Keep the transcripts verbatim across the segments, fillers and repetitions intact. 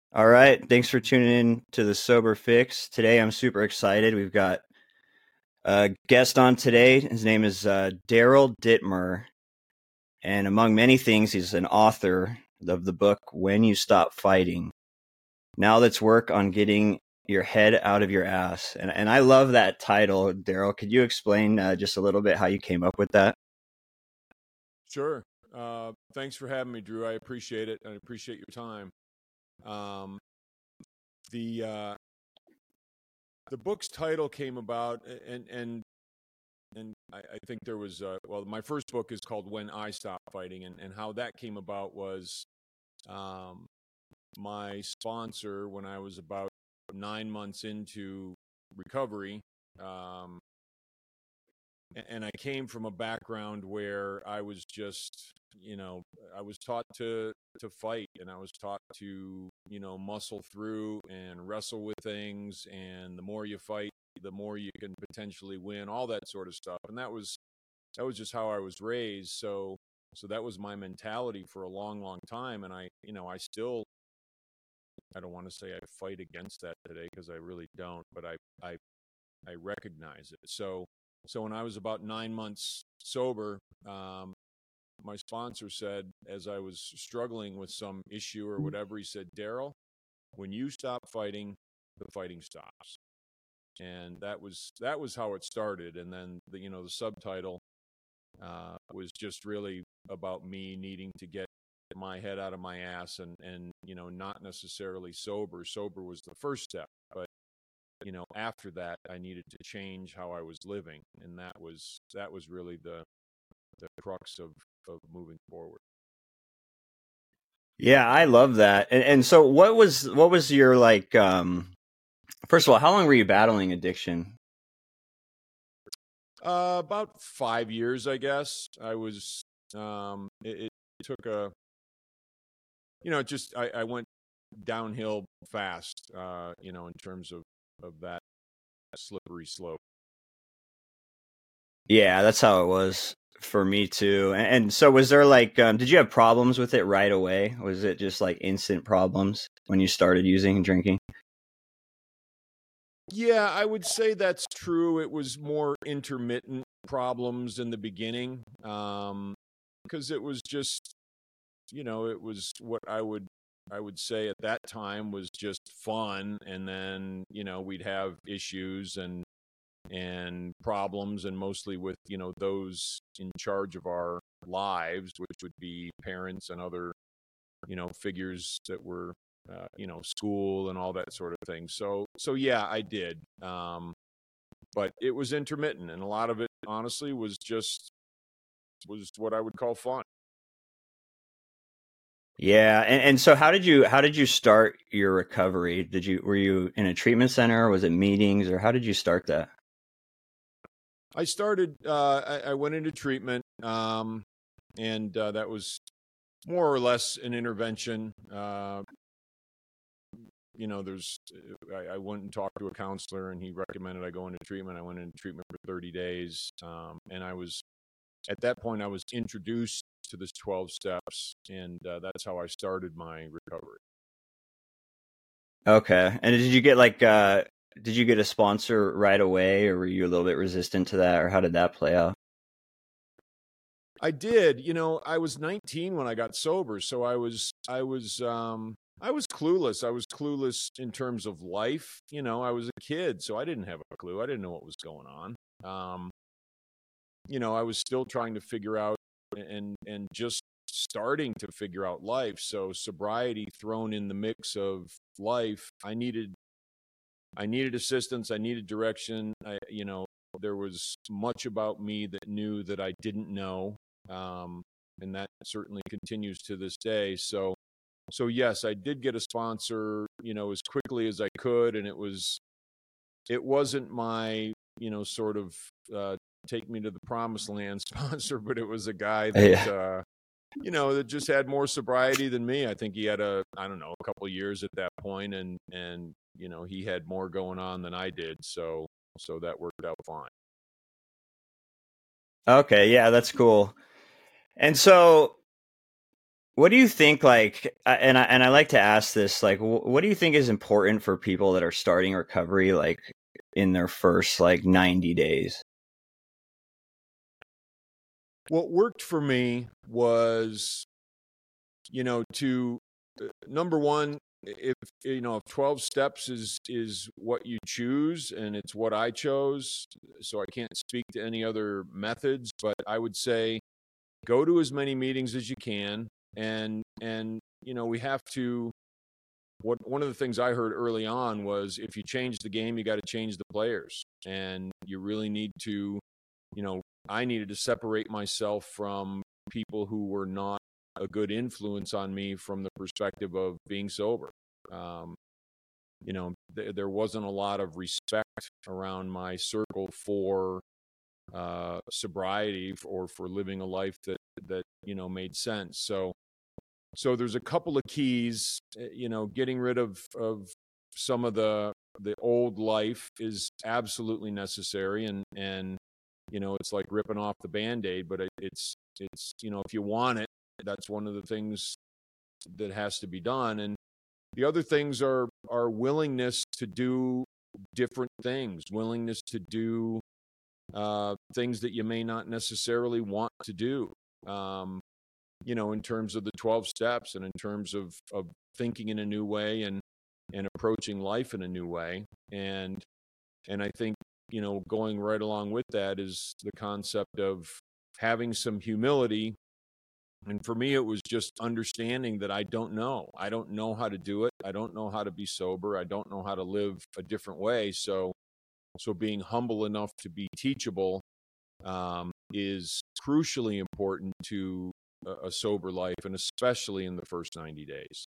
All right. Thanks for tuning in to the Sober Fix. Today I'm super excited. We've got a guest on today. His name is uh, Daryl Dittmer. And among many things, he's an author of the book When You Stop Fighting. Now let's work on getting your head out of your ass. And, and I love that title, Daryl. Could you explain uh, just a little bit how you came up with that? Sure. Uh, thanks for having me, Drew. I appreciate it. I appreciate your time. Um, the uh, the book's title came about, and and and I, I think there was uh, well, my first book is called When I Stop Fighting, and and how that came about was um, my sponsor when I was about nine months into recovery. Um, and I came from a background where I was just, you know, I was taught to to fight, and I was taught to, you know, muscle through and wrestle with things, and the more you fight, the more you can potentially win, all that sort of stuff. And that was that was just how I was raised. So so that was my mentality for a long, long time. And I, you know, I still, I don't want to say I fight against that today because I really don't, but I I I recognize it. So so when I was about nine months sober, um, my sponsor said, as I was struggling with some issue or whatever, he said, Daryl, when you stop fighting, the fighting stops. And that was that was how it started. And then the you know the subtitle uh, was just really about me needing to get my head out of my ass, and and you know not necessarily sober. Sober was the first step, but you know after that I needed to change how I was living, and that was that was really the the crux of of moving forward. Yeah, I love that. And, and so what was what was your like um first of all, how long were you battling addiction? Uh, about five years, I guess. I was. Um, it, it took a. You know, just I, I went downhill fast. Uh, you know, in terms of of that slippery slope. Yeah, that's how it was for me too. And, and so was there like um did you have problems with it right away? Was it just like instant problems when you started using and drinking? Yeah, I would say that's true. It was more intermittent problems in the beginning, um, because it was just, you know, it was what I would I would say at that time was just fun, and then you know we'd have issues and and problems, and mostly with you know those in charge of our lives, which would be parents and other you know figures that were uh, you know school and all that sort of thing. So so yeah, I did, um, but it was intermittent, and a lot of it honestly was just was what I would call fun. Yeah, and, and so how did you how did you start your recovery? Did you were you in a treatment center or was it meetings or how did you start that? I started. Uh, I, I went into treatment, um, and uh, that was more or less an intervention. Uh, you know, there's. I, I went and talked to a counselor, and he recommended I go into treatment. I went into treatment for thirty days, um, and I was at that point I was introduced to this twelve steps, and uh, that's how I started my recovery. Okay. And did you get like uh did you get a sponsor right away or were you a little bit resistant to that or how did that play out? I did. You know, I was nineteen when I got sober, so I was I was um I was clueless. I was clueless in terms of life. You know, I was a kid, so I didn't have a clue. I didn't know what was going on. Um, you know, I was still trying to figure out and and just starting to figure out life. So sobriety thrown in the mix of life, I needed I needed assistance. I needed direction. I, you know, there was much about me that knew that I didn't know, um, and that certainly continues to this day. So, so yes, I did get a sponsor, you know, as quickly as I could, and it was, it wasn't my, you know, sort of uh, take me to the promised land sponsor, but it was a guy that. Yeah. Uh, you know, that just had more sobriety than me. I think he had a, I don't know, a couple of years at that point, and and you know, he had more going on than I did, so so that worked out fine. Okay, yeah, that's cool. And so what do you think, like, uh, and I, and I like to ask this, like, wh- what do you think is important for people that are starting recovery, like in their first like ninety days? What worked for me was, you know, to uh, number one, if you know, if twelve steps is is what you choose and it's what I chose, so I can't speak to any other methods, but I would say go to as many meetings as you can, and and you know, we have to, what one of the things I heard early on was, if you change the game, you got to change the players, and you really need to, you know, I needed to separate myself from people who were not a good influence on me from the perspective of being sober. Um, you know, th- there wasn't a lot of respect around my circle for uh, sobriety or for living a life that that you know made sense. So, so there's a couple of keys. uh, You know, getting rid of of some of the the old life is absolutely necessary, and and you know, it's like ripping off the Band-Aid, but it, it's it's you know, if you want it, that's one of the things that has to be done. And the other things are are willingness to do different things, willingness to do uh, things that you may not necessarily want to do. Um, you know, in terms of the twelve steps, and in terms of of thinking in a new way, and and approaching life in a new way. And and I think, you know, going right along with that is the concept of having some humility. And for me, it was just understanding that I don't know. I don't know how to do it. I don't know how to be sober. I don't know how to live a different way. So, so being humble enough to be teachable um, is crucially important to a, a sober life, and especially in the first ninety days.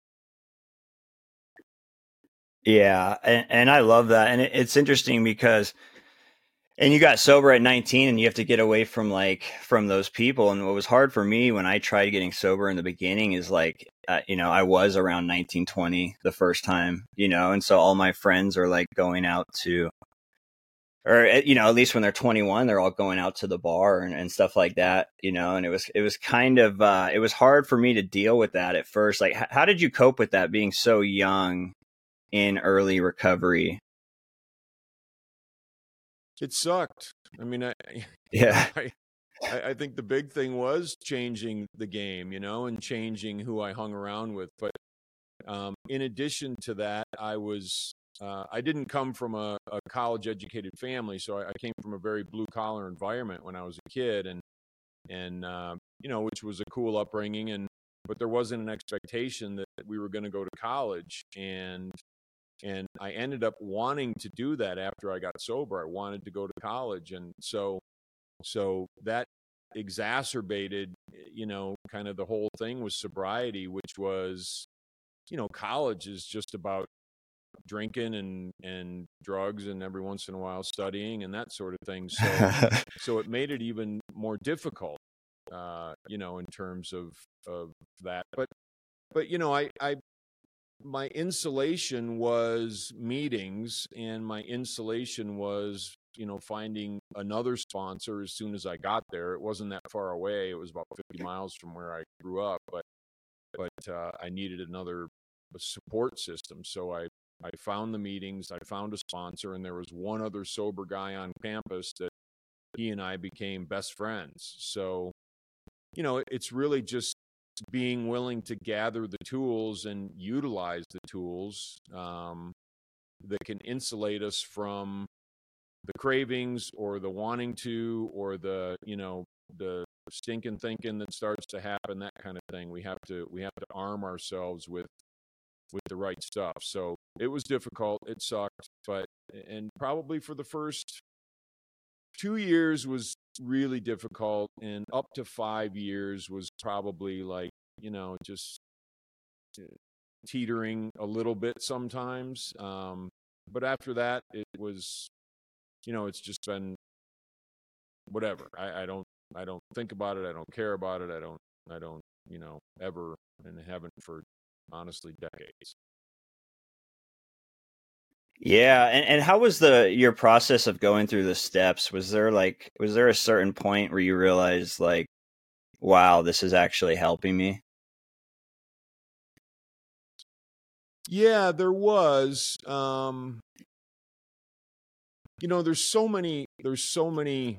Yeah, and, and I love that, and it, it's interesting because, and you got sober at nineteen, and you have to get away from like from those people. And what was hard for me when I tried getting sober in the beginning is like, uh, you know, I was around nineteen, twenty the first time, you know, and so all my friends are like going out to, or uh, you know, at least when they're twenty-one, they're all going out to the bar and, and stuff like that, you know. And it was it was kind of uh, it was hard for me to deal with that at first. Like, h- how did you cope with that being so young in early recovery? It sucked. I mean, I, you know, Yeah. I, I think the big thing was changing the game, you know, and changing who I hung around with. But um, in addition to that, I was, uh, I didn't come from a, a college educated family. So I, I came from a very blue collar environment when I was a kid, and, and, uh, you know, which was a cool upbringing. And, but there wasn't an expectation that we were going to go to college. And, and I ended up wanting to do that after I got sober. I wanted to go to college. And so, so that exacerbated, you know, kind of the whole thing with sobriety, which was, you know, college is just about drinking and and drugs, and every once in a while studying and that sort of thing. So so it made it even more difficult, uh, you know, in terms of of that. But but you know, I I my insulation was meetings, and my insulation was, you know, finding another sponsor as soon as I got there. It wasn't that far away. It was about fifty miles from where I grew up, but but uh, I needed another support system. So I I found the meetings, I found a sponsor, and there was one other sober guy on campus that he and I became best friends. So, you know, it's really just being willing to gather the tools and utilize the tools um, that can insulate us from the cravings, or the wanting to, or the, you know, the stinking thinking that starts to happen, that kind of thing. We have to we have to arm ourselves with with the right stuff. So it was difficult. It sucked, but and probably for the first two years was really difficult, and up to five years was probably like, you know, just uh, teetering a little bit sometimes. Um, but after that, it was, you know, it's just been whatever. I, I don't, I don't think about it. I don't care about it. I don't, I don't, you know, ever, and haven't for honestly decades. Yeah, and, and how was the your process of going through the steps? Was there like was there a certain point where you realized like, wow, this is actually helping me? Yeah, there was. Um, you know, there's so many. There's so many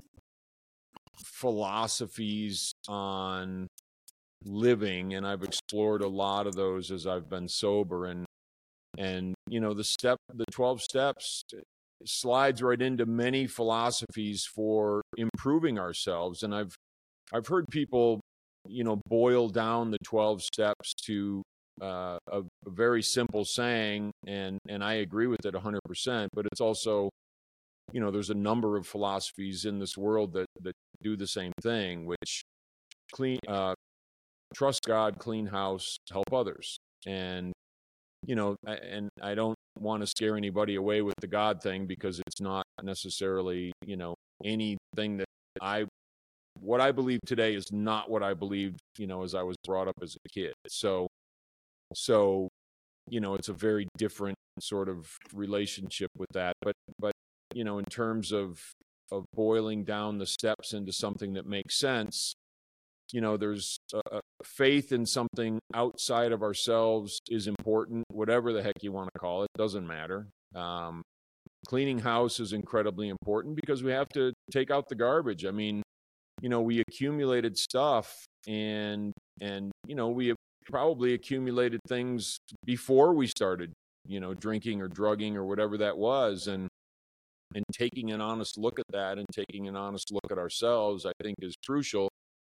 philosophies on living, and I've explored a lot of those as I've been sober. And and you know, the step, the twelve steps, slides right into many philosophies for improving ourselves. And I've I've heard people, you know, boil down the twelve steps to uh, a, a very simple saying, and and I agree with it one hundred percent. But it's also, you know, there's a number of philosophies in this world that that do the same thing, which clean, uh, trust God, clean house, help others. And you know, and I don't want to scare anybody away with the God thing, because it's not necessarily, you know, anything that I, what I believe today is not what I believed, you know, as I was brought up as a kid. So, so, you know, it's a very different sort of relationship with that. But, but, you know, in terms of, of boiling down the steps into something that makes sense, you know, there's a, a faith in something outside of ourselves is important, whatever the heck you want to call it, doesn't matter. Um, cleaning house is incredibly important because we have to take out the garbage. I mean, you know, we accumulated stuff, and, and, you know, we have probably accumulated things before we started, you know, drinking or drugging or whatever that was. And, and taking an honest look at that and taking an honest look at ourselves, I think, is crucial.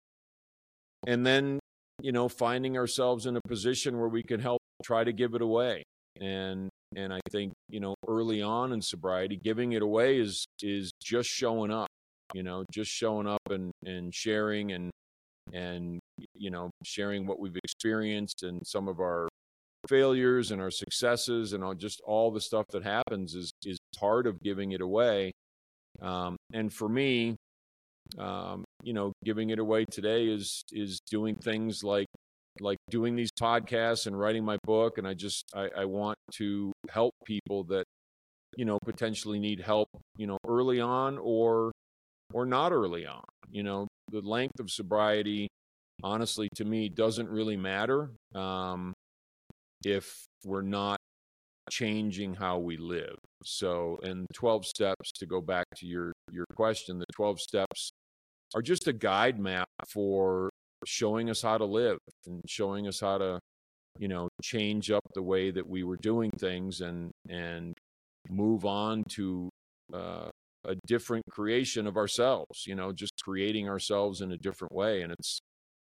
And then, you know, finding ourselves in a position where we can help try to give it away. And, and I think, you know, early on in sobriety, giving it away is, is just showing up, you know, just showing up and, and sharing and, and, you know, sharing what we've experienced and some of our failures and our successes and all, just all the stuff that happens is, is part of giving it away. Um, and for me, um, you know, giving it away today is is doing things like like doing these podcasts and writing my book. And I just I, I want to help people that, you know, potentially need help, you know, early on or or not early on. You know, the length of sobriety, honestly, to me, doesn't really matter um, if we're not changing how we live. So, and twelve steps, to go back to your your question, the twelve steps are just a guide map for showing us how to live and showing us how to, you know, change up the way that we were doing things and and move on to uh, a different creation of ourselves. You know, just creating ourselves in a different way, and it's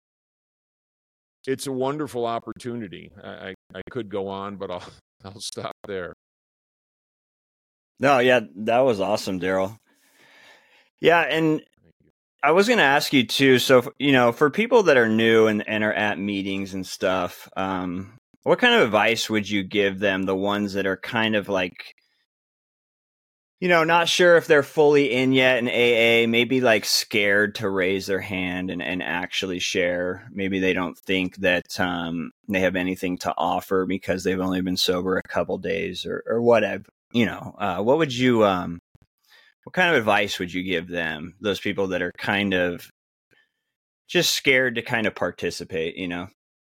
it's a wonderful opportunity. I I, I could go on, but I'll I'll stop there. No, yeah, that was awesome, Daryl. Yeah, and I was going to ask you too. So, you know, for people that are new and, and are at meetings and stuff, um, what kind of advice would you give them? The ones that are kind of like, you know, not sure if they're fully in yet in A A, maybe like scared to raise their hand and, and actually share. Maybe they don't think that um, they have anything to offer because they've only been sober a couple days or, or whatever. You know, uh, what would you, um, what kind of advice would you give them? Those people that are kind of just scared to kind of participate, you know?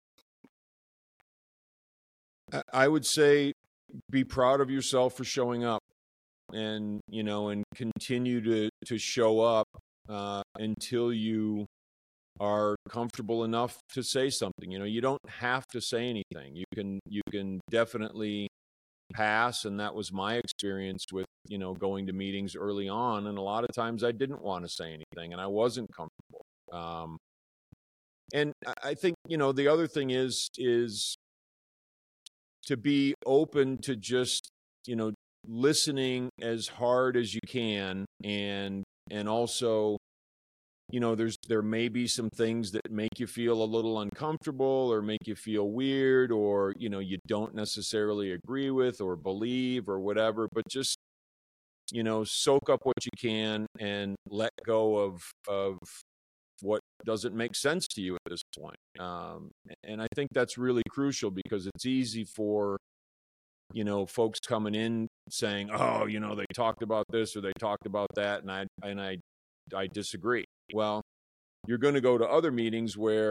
I would say be proud of yourself for showing up, and, you know, and continue to, to show up uh, until you are comfortable enough to say something. You know, you don't have to say anything. You can, you can definitely pass. And that was my experience with, you know, going to meetings early on. And a lot of times I didn't want to say anything and I wasn't comfortable. Um, and I think, you know, the other thing is, is to be open to just, you know, listening as hard as you can. And, and also, you know, there's, there may be some things that make you feel a little uncomfortable or make you feel weird, or, you know, you don't necessarily agree with or believe or whatever, but just, you know, soak up what you can and let go of, of what doesn't make sense to you at this point. Um, and I think that's really crucial, because it's easy for, you know, folks coming in saying, oh, you know, they talked about this or they talked about that, and I, and I, I disagree. Well, you're going to go to other meetings where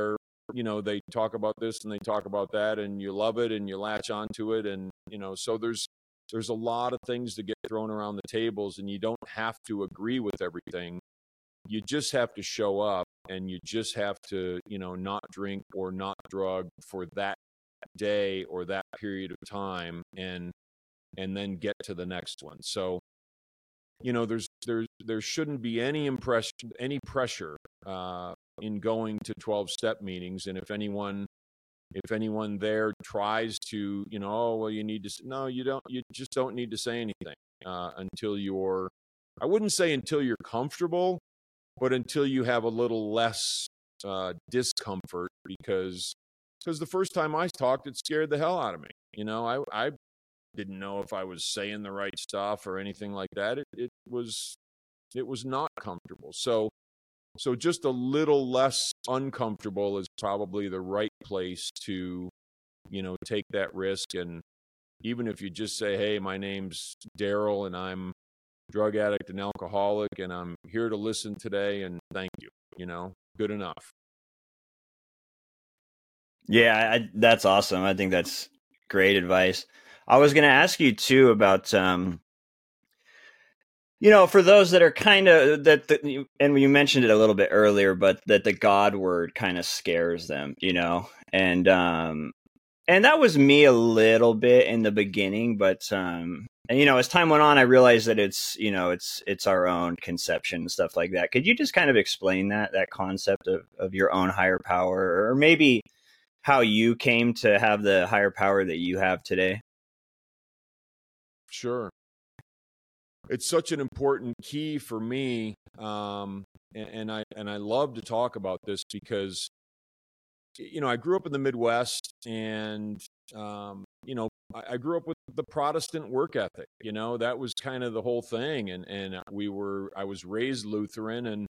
you know, they talk about this and they talk about that, and you love it and you latch onto it. And, you know, so there's, there's a lot of things to get thrown around the tables, and you don't have to agree with everything. You just have to show up, and you just have to, you know, not drink or not drug for that day or that period of time, and, and then get to the next one. So, you know, there's, there, there shouldn't be any impression, any pressure, uh, in going to twelve step meetings. And if anyone, if anyone there tries to, you know, oh, well, you need to, no, you don't, you just don't need to say anything, uh, until you're, I wouldn't say until you're comfortable, but until you have a little less, uh, discomfort, because, because the first time I talked, it scared the hell out of me. You know, I, I didn't know if I was saying the right stuff or anything like that. It, it was, it was not comfortable. So, So just a little less uncomfortable is probably the right place to, you know, take that risk. And even if you just say, hey, my name's Daryl and I'm a drug addict and alcoholic, and I'm here to listen today, and thank you, you know, good enough. Yeah, I, that's awesome. I think that's great advice. I was going to ask you too about, um, you know, for those that are kind of that, the, and you mentioned it a little bit earlier, but that the God word kind of scares them, you know, and um, and that was me a little bit in the beginning, but um, and you know, as time went on, I realized that it's, you know, it's it's our own conception and stuff like that. Could you just kind of explain that that concept of of your own higher power, or maybe how you came to have the higher power that you have today? Sure. It's such an important key for me, um, and, and I and I love to talk about this because, you know, I grew up in the Midwest, and um, you know, I, I grew up with the Protestant work ethic. You know, that was kind of the whole thing, and and we were I was raised Lutheran, and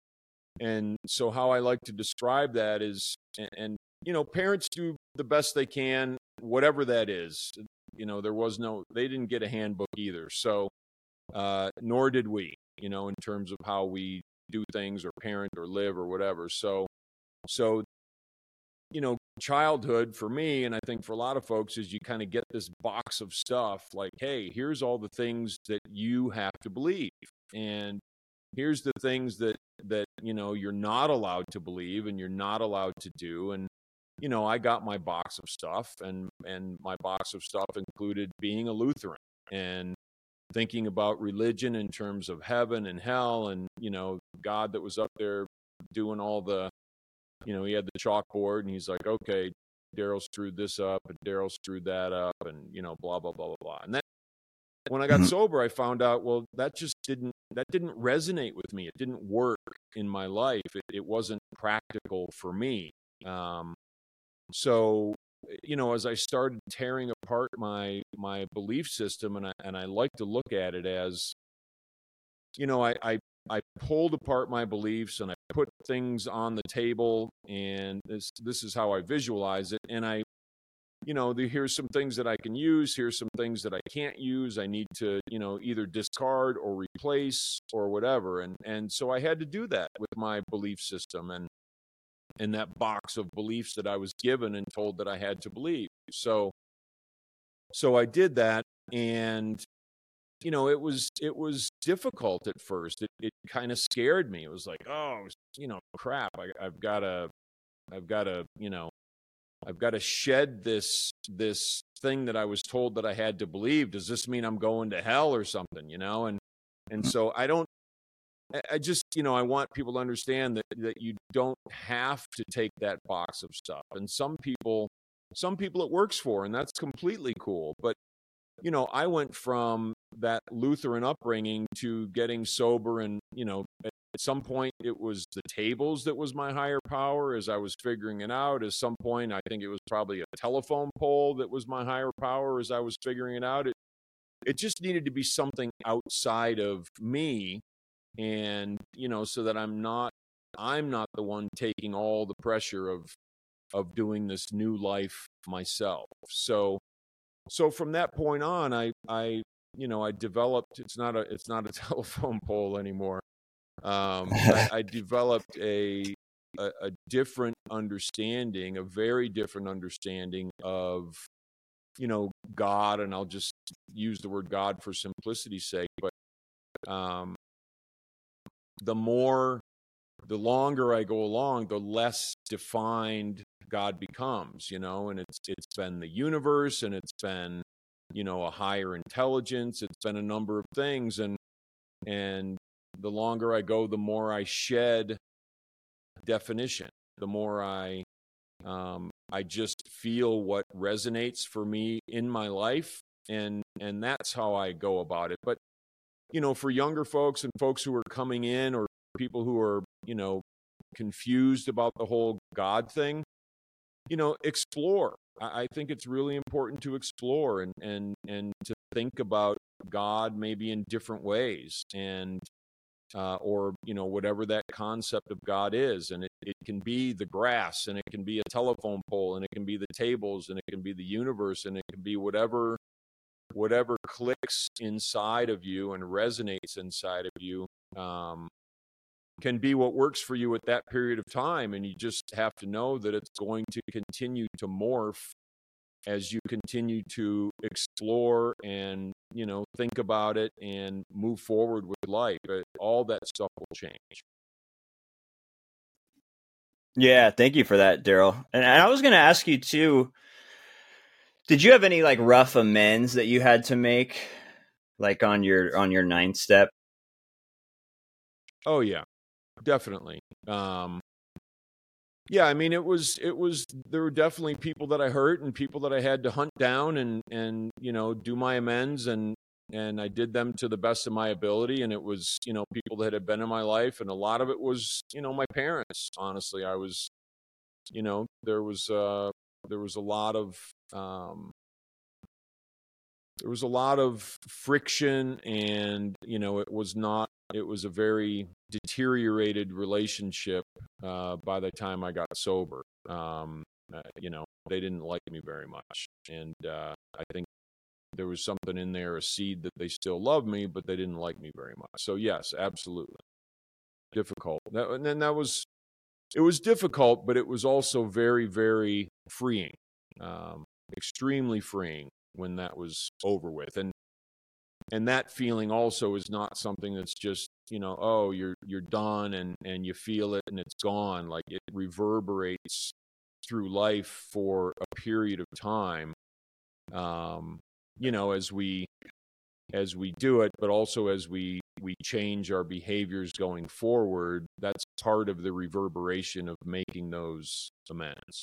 and so how I like to describe that is, and, and you know, parents do the best they can, whatever that is. You know, there was no, they didn't get a handbook either, so. Uh, nor did we, you know, in terms of how we do things or parent or live or whatever. So, so, you know, childhood for me, and I think for a lot of folks, is you kind of get this box of stuff like, hey, here's all the things that you have to believe. And here's the things that, that, you know, you're not allowed to believe and you're not allowed to do. And, you know, I got my box of stuff, and, and my box of stuff included being a Lutheran and thinking about religion in terms of heaven and hell, and, you know, God that was up there doing all the, you know, he had the chalkboard and he's like, okay, Daryl screwed this up and Daryl screwed that up, and, you know, blah, blah, blah, blah, blah. And then when I got mm-hmm. sober, I found out, well, that just didn't, that didn't resonate with me. It didn't work in my life. It, it wasn't practical for me. Um, so, you know, as I started tearing apart my my belief system, and I and I like to look at it as, you know, I I, I pulled apart my beliefs and I put things on the table, and this this is how I visualize it. And I, you know, the, here's some things that I can use. Here's some things that I can't use. I need to, you know, either discard or replace or whatever. And and so I had to do that with my belief system, and in that box of beliefs that I was given and told that I had to believe. So, so I did that, and, you know, it was, it was difficult at first. It, it kind of scared me. It was like, oh, you know, crap, I, I've got to, I've got to, you know, I've got to shed this, this thing that I was told that I had to believe. Does this mean I'm going to hell or something, you know? And, and so I don't, I just, you know, I want people to understand that, that you don't have to take that box of stuff. And some people, some people it works for, and that's completely cool. But, you know, I went from that Lutheran upbringing to getting sober, and, you know, at, at some point it was the tables that was my higher power as I was figuring it out. At some point, I think it was probably a telephone pole that was my higher power as I was figuring it out. It, it just needed to be something outside of me. And, you know, so that I'm not, I'm not the one taking all the pressure of, of doing this new life myself. So, so from that point on, I, I, you know, I developed, it's not a, it's not a telephone pole anymore. Um, I, I developed a, a, a different understanding, a very different understanding of, you know, God. And I'll just use the word God for simplicity's sake. But um, the more, the longer I go along, the less defined God becomes, you know, and it's it's been the universe, and it's been, you know, a higher intelligence. It's been a number of things. And and the longer I go, the more I shed definition, the more I um, I just feel what resonates for me in my life, and and that's how I go about it. But, you know, for younger folks and folks who are coming in, or people who are, you know, confused about the whole God thing, you know, explore. I, I think it's really important to explore, and and and to think about God maybe in different ways, and uh, or, you know, whatever that concept of God is. And it, it can be the grass, and it can be a telephone pole, and it can be the tables, and it can be the universe, and it can be whatever whatever clicks inside of you and resonates inside of you, um, can be what works for you at that period of time. And you just have to know that it's going to continue to morph as you continue to explore and, you know, think about it and move forward with life. But all that stuff will change. Yeah, thank you for that, Daryl. And, and I was going to ask you too, did you have any like rough amends that you had to make, like on your on your ninth step? Oh yeah, definitely. Um, yeah, I mean, it was it was there were definitely people that I hurt, and people that I had to hunt down, and and you know, do my amends, and and I did them to the best of my ability. And it was, you know, people that had been in my life, and a lot of it was, you know, my parents. Honestly, I was, you know, there was uh there was a lot of um there was a lot of friction, and, you know, it was not it was a very deteriorated relationship uh by the time I got sober. um uh, you know, they didn't like me very much, and uh I think there was something in there, a seed that they still love me, but they didn't like me very much. So yes, absolutely difficult. That, and then that was it was difficult, but it was also very, very freeing, um, extremely freeing when that was over with. And and that feeling also is not something that's just, you know, oh, you're you're done, and and you feel it and it's gone. Like, it reverberates through life for a period of time, um, you know, as we as we do it, but also as we we change our behaviors going forward. That's part of the reverberation of making those amends.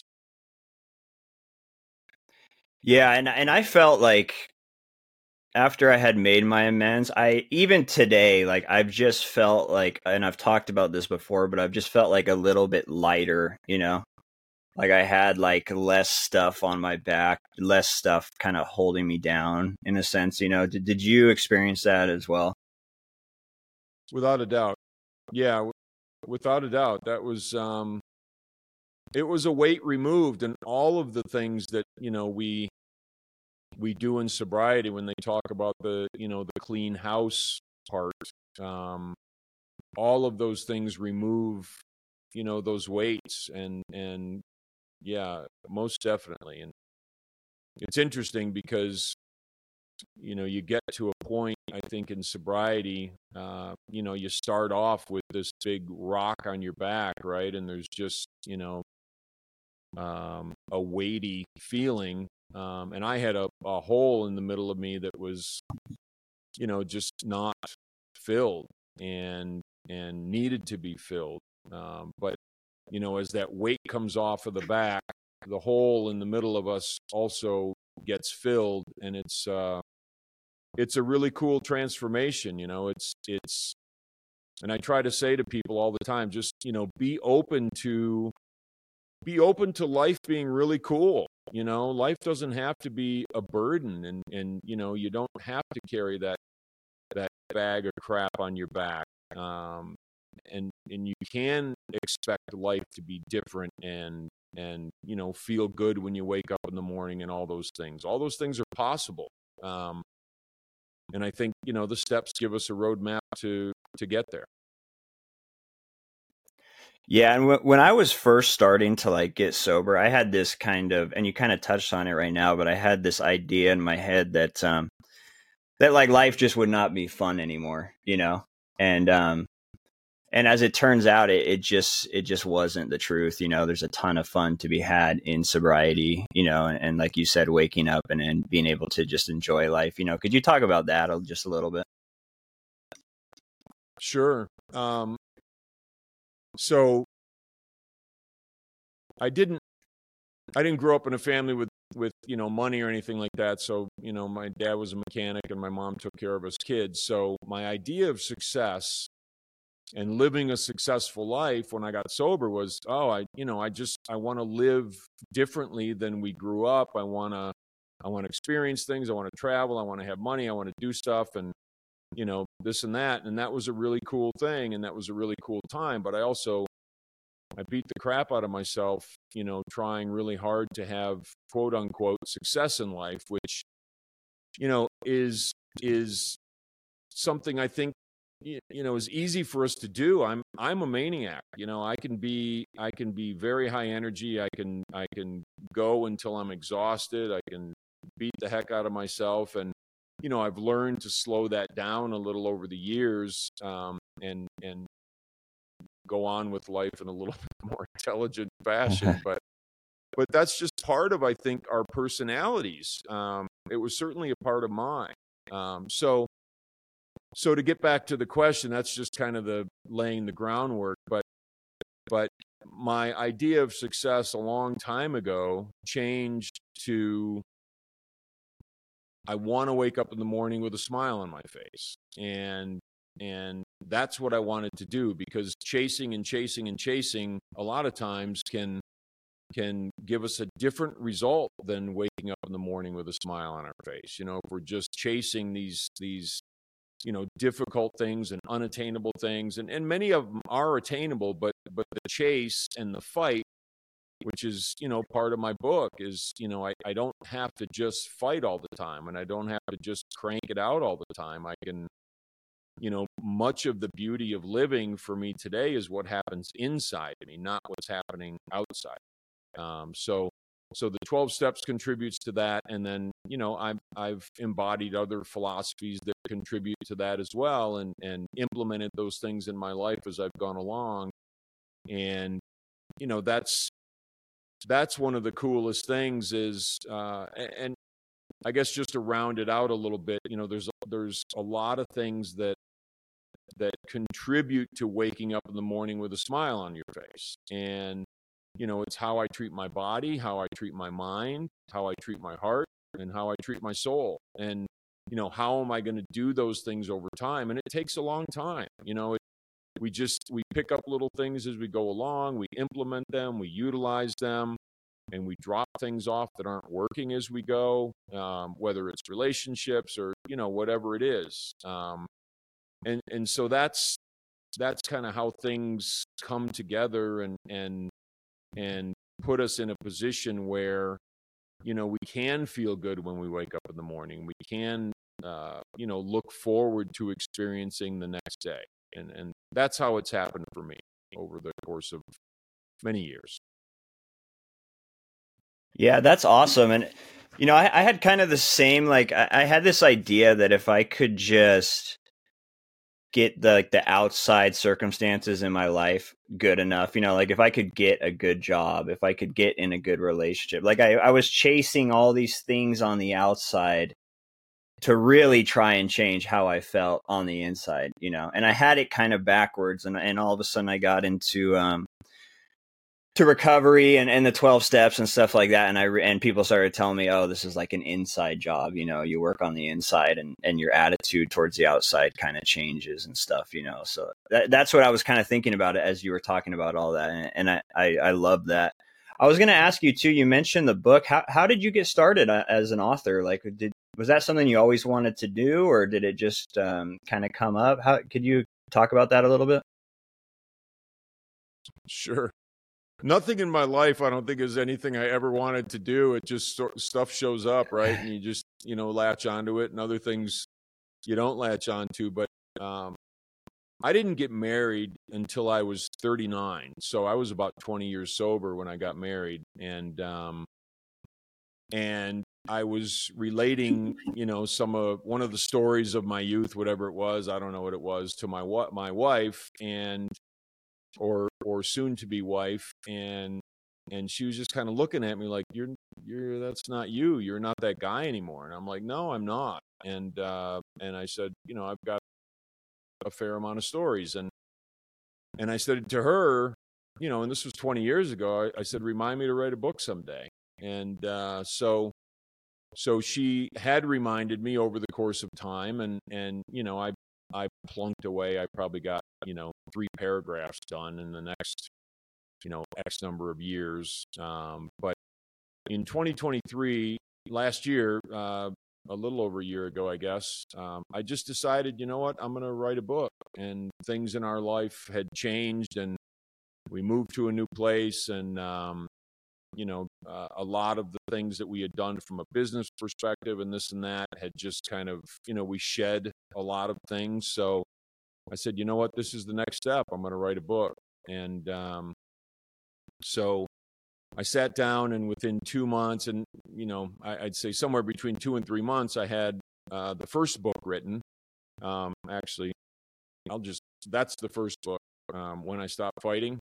Yeah, and and I felt like after I had made my amends, I even today, like I've just felt like, and I've talked about this before, but I've just felt like a little bit lighter, you know? Like I had like less stuff on my back, less stuff kind of holding me down in a sense, you know? Did did you experience that as well? Without a doubt. Yeah, w- without a doubt. That was um it was a weight removed, and all of the things that, you know, we we do in sobriety, when they talk about the, you know, the clean house part, um all of those things remove, you know, those weights. and and yeah, most definitely. And it's interesting because, you know, you get to a point, I think, in sobriety, uh, you know, you start off with this big rock on your back, right? And there's just, you know, um, a weighty feeling. Um, and I had a, a hole in the middle of me that was, you know, just not filled, and and needed to be filled. Um, but, you know, as that weight comes off of the back, the hole in the middle of us also gets filled, and it's uh, it's a really cool transformation. You know, it's it's, and I try to say to people all the time, just, you know, be open to be open to life being really cool. You know, life doesn't have to be a burden, and and you know, you don't have to carry that that bag of crap on your back. Um, and and you can expect life to be different, and and you know, feel good when you wake up in the morning, and all those things. All those things are possible. Um, and I think, you know, the steps give us a roadmap to to get there. Yeah, and w- when I was first starting to like get sober, I had this kind of, and you kind of touched on it right now, but I had this idea in my head that um that like life just would not be fun anymore, you know? And um and as it turns out, it, it just it just wasn't the truth. You know, there's a ton of fun to be had in sobriety, you know, and, and like you said, waking up and, and being able to just enjoy life. You know, could you talk about that a- just a little bit? Sure. Um, so I didn't I didn't grow up in a family with with you know money or anything like that. So you know my dad was a mechanic and my mom took care of us kids. So my idea of success and living a successful life when I got sober was, oh, I you know I just I want to live differently than we grew up. I want to I want to experience things. I want to travel. I want to have money. I want to do stuff and you know this and that. And that was a really cool thing and that was a really cool time. But I also I beat the crap out of myself, you know, trying really hard to have quote unquote success in life, which, you know, is is something I think y- you know is easy for us to do. I'm I'm a maniac. You know, I can be I can be very high energy. I can I can go until I'm exhausted. I can beat the heck out of myself and you know, I've learned to slow that down a little over the years um, and and go on with life in a little bit more intelligent fashion. But but that's just part of I think our personalities. Um, it was certainly a part of mine. Um, so so to get back to the question, that's just kind of the laying the groundwork. But but my idea of success a long time ago changed to I want to wake up in the morning with a smile on my face. And and that's what I wanted to do because chasing and chasing and chasing a lot of times can can give us a different result than waking up in the morning with a smile on our face. You know, if we're just chasing these these you know difficult things and unattainable things and, and many of them are attainable, but but the chase and the fight, which is you know part of my book, is you know I, I don't have to just fight all the time and I don't have to just crank it out all the time. I can you know much of the beauty of living for me today is what happens inside me, not what's happening outside. Um, so, so the twelve steps contributes to that, and then you know I've I've embodied other philosophies that contribute to that as well, and and implemented those things in my life as I've gone along, and you know that's that's one of the coolest things is, uh, and I guess just to round it out a little bit, you know, there's there's a lot of things that that contribute to waking up in the morning with a smile on your face, and you know, it's how I treat my body, how I treat my mind, how I treat my heart, and how I treat my soul. And, you know, how am I going to do those things over time? And it takes a long time. You know, it, we just, we pick up little things as we go along, we implement them, we utilize them, and we drop things off that aren't working as we go, um, whether it's relationships or, you know, whatever it is. Um, and, and so that's, that's kind of how things come together and, and, and put us in a position where you know we can feel good when we wake up in the morning. We can uh, you know look forward to experiencing the next day, and and that's how it's happened for me over the course of many years. Yeah, that's awesome. And you know, I, I had kind of the same like I, I had this idea that if I could just get the like the outside circumstances in my life good enough, you know, like if I could get a good job, if I could get in a good relationship, like I, I was chasing all these things on the outside to really try and change how I felt on the inside, you know, and I had it kind of backwards, and and all of a sudden I got into um to recovery and, and the twelve steps and stuff like that. And I, re- and people started telling me, oh, this is like an inside job. You know, you work on the inside and, and your attitude towards the outside kind of changes and stuff, you know? So that, that's what I was kind of thinking about it as you were talking about all that. And, and I, I, I love that. I was going to ask you too, you mentioned the book. How, how did you get started uh, as an author? Like, did, was that something you always wanted to do, or did it just um, kind of come up? How could you talk about that a little bit? Sure. Nothing in my life I don't think is anything I ever wanted to do. It just sort stuff shows up, right? And you just you know latch onto it, and other things you don't latch onto. But um, I didn't get married until I was thirty-nine. So I was about twenty years sober when I got married. And, um, and I was relating, you know, some of one of the stories of my youth, whatever it was, I don't know what it was, to my what my wife and or or soon to be wife, and and she was just kind of looking at me like, you're you're that's not you, you're not that guy anymore. And I'm like, no, I'm not. And uh, and I said, you know, I've got a fair amount of stories, and and I said to her, you know, and this was twenty years ago, I, I said, remind me to write a book someday. And uh, so. So she had reminded me over the course of time, and, and you know, I I plunked away. I probably got, you know, three paragraphs done in the next, you know, X number of years. Um, but in twenty twenty-three, last year, uh, a little over a year ago, I guess, um, I just decided, you know what, I'm going to write a book. And things in our life had changed, and we moved to a new place, and um, you know, uh, a lot of the things that we had done from a business perspective and this and that had just kind of, you know, we shed a lot of things. So I said, you know what, this is the next step. I'm going to write a book. And um, so I sat down, and within two months, and, you know, I, I'd say somewhere between two and three months, I had uh, the first book written. Um, actually, I'll just, that's the first book, um, When I Stopped Fighting.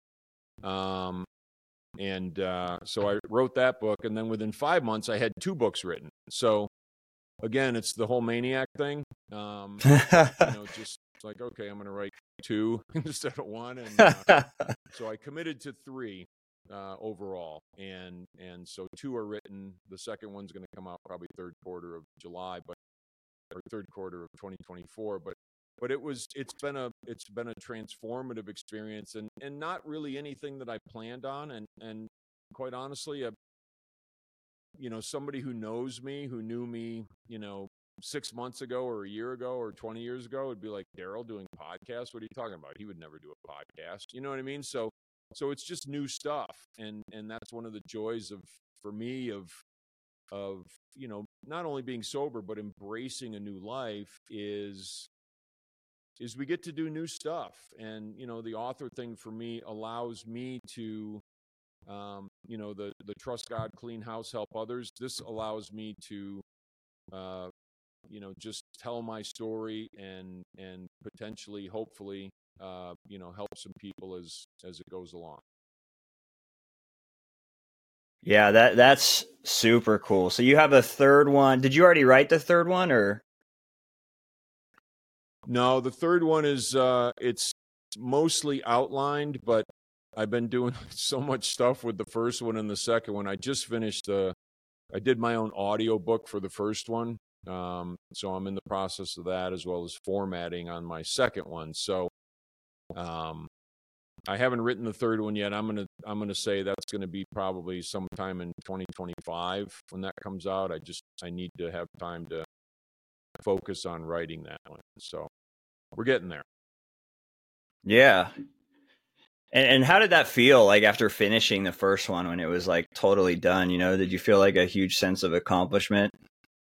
Um, And uh, so I wrote that book, and then within five months, I had two books written. So again, it's the whole maniac thing. Um, you know, just like, okay, I'm going to write two instead of one. And uh, so I committed to three uh, overall, and and so two are written. The second one's going to come out probably third quarter of July, but or third quarter of twenty twenty-four. But But it was, it's been a, it's been a transformative experience, and, and not really anything that I planned on. And, and quite honestly, a, you know, somebody who knows me, who knew me, you know, six months ago or a year ago or twenty years ago would be like, Daryl doing podcasts? What are you talking about? He would never do a podcast. You know what I mean? So, so it's just new stuff. And, and that's one of the joys of, for me, of, of, you know, not only being sober, but embracing a new life is, is we get to do new stuff. And, you know, the author thing for me allows me to, um, you know, the, the trust God, clean house, help others. This allows me to, uh, you know, just tell my story and, and potentially, hopefully, uh, you know, help some people as, as it goes along. Yeah, that that's super cool. So you have a third one. Did you already write the third one, or? No, the third one is, uh, it's mostly outlined, but I've been doing so much stuff with the first one and the second one. I just finished, uh, I did my own audio book for the first one. Um, so I'm in the process of that, as well as formatting on my second one. So, um, I haven't written the third one yet. I'm going to, I'm going to say that's going to be probably sometime in twenty twenty-five when that comes out. I just, I need to have time to focus on writing that one. So we're getting there. Yeah. And, and how did that feel like after finishing the first one, when it was like totally done? You know, did you feel like a huge sense of accomplishment?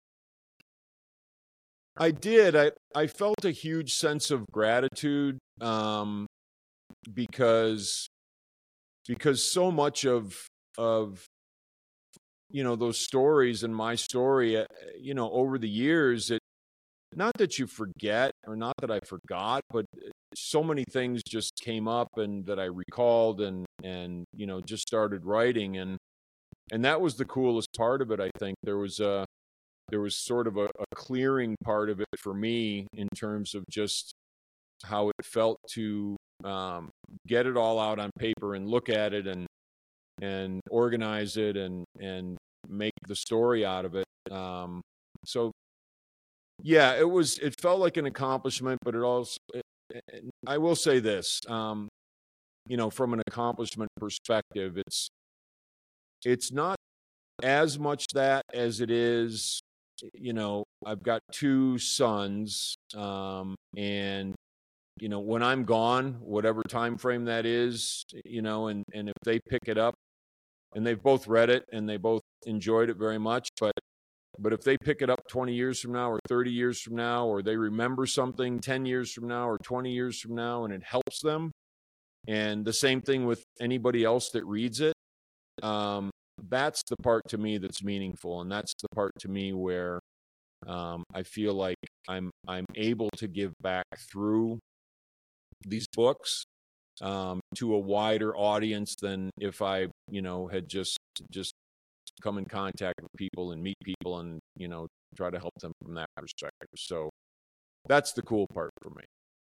I did. I, I felt a huge sense of gratitude, um, because, because so much of, of, you know, those stories and my story, uh, you know, over the years, it, not that you forget, or not that I forgot, but so many things just came up and that I recalled, and, and, you know, just started writing. And, and that was the coolest part of it. I think there was a, there was sort of a, a clearing part of it for me, in terms of just how it felt to, um, get it all out on paper and look at it, and, and organize it, and, and make the story out of it. Um, so, yeah, it was, it felt like an accomplishment, but it also, it, it, I will say this, um, you know, from an accomplishment perspective, it's, it's not as much that as it is, you know, I've got two sons, um, and, you know, when I'm gone, whatever time frame that is, you know, and, and if they pick it up, and they've both read it and they both enjoyed it very much, but but if they pick it up twenty years from now or thirty years from now, or they remember something ten years from now or twenty years from now and it helps them, and the same thing with anybody else that reads it, um, that's the part to me that's meaningful. And that's the part to me where um, I feel like I'm I'm able to give back through these books um, to a wider audience than if I, you know, had just just come in contact with people and meet people and, you know, try to help them from that perspective. So that's the cool part for me.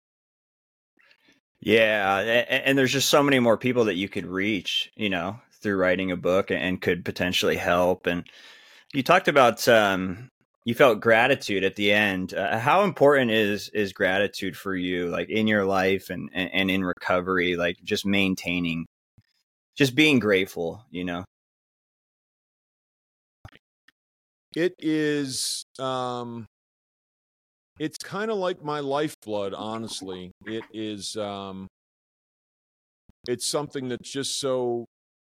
Yeah, and, and there's just so many more people that you could reach, you know, through writing a book, and could potentially help. And you talked about um, you felt gratitude at the end. Uh, how important is is gratitude for you, like in your life and, and and in recovery, like just maintaining, just being grateful, you know? It is, um, it's kind of like my lifeblood, honestly. It is, um, it's something that's just so,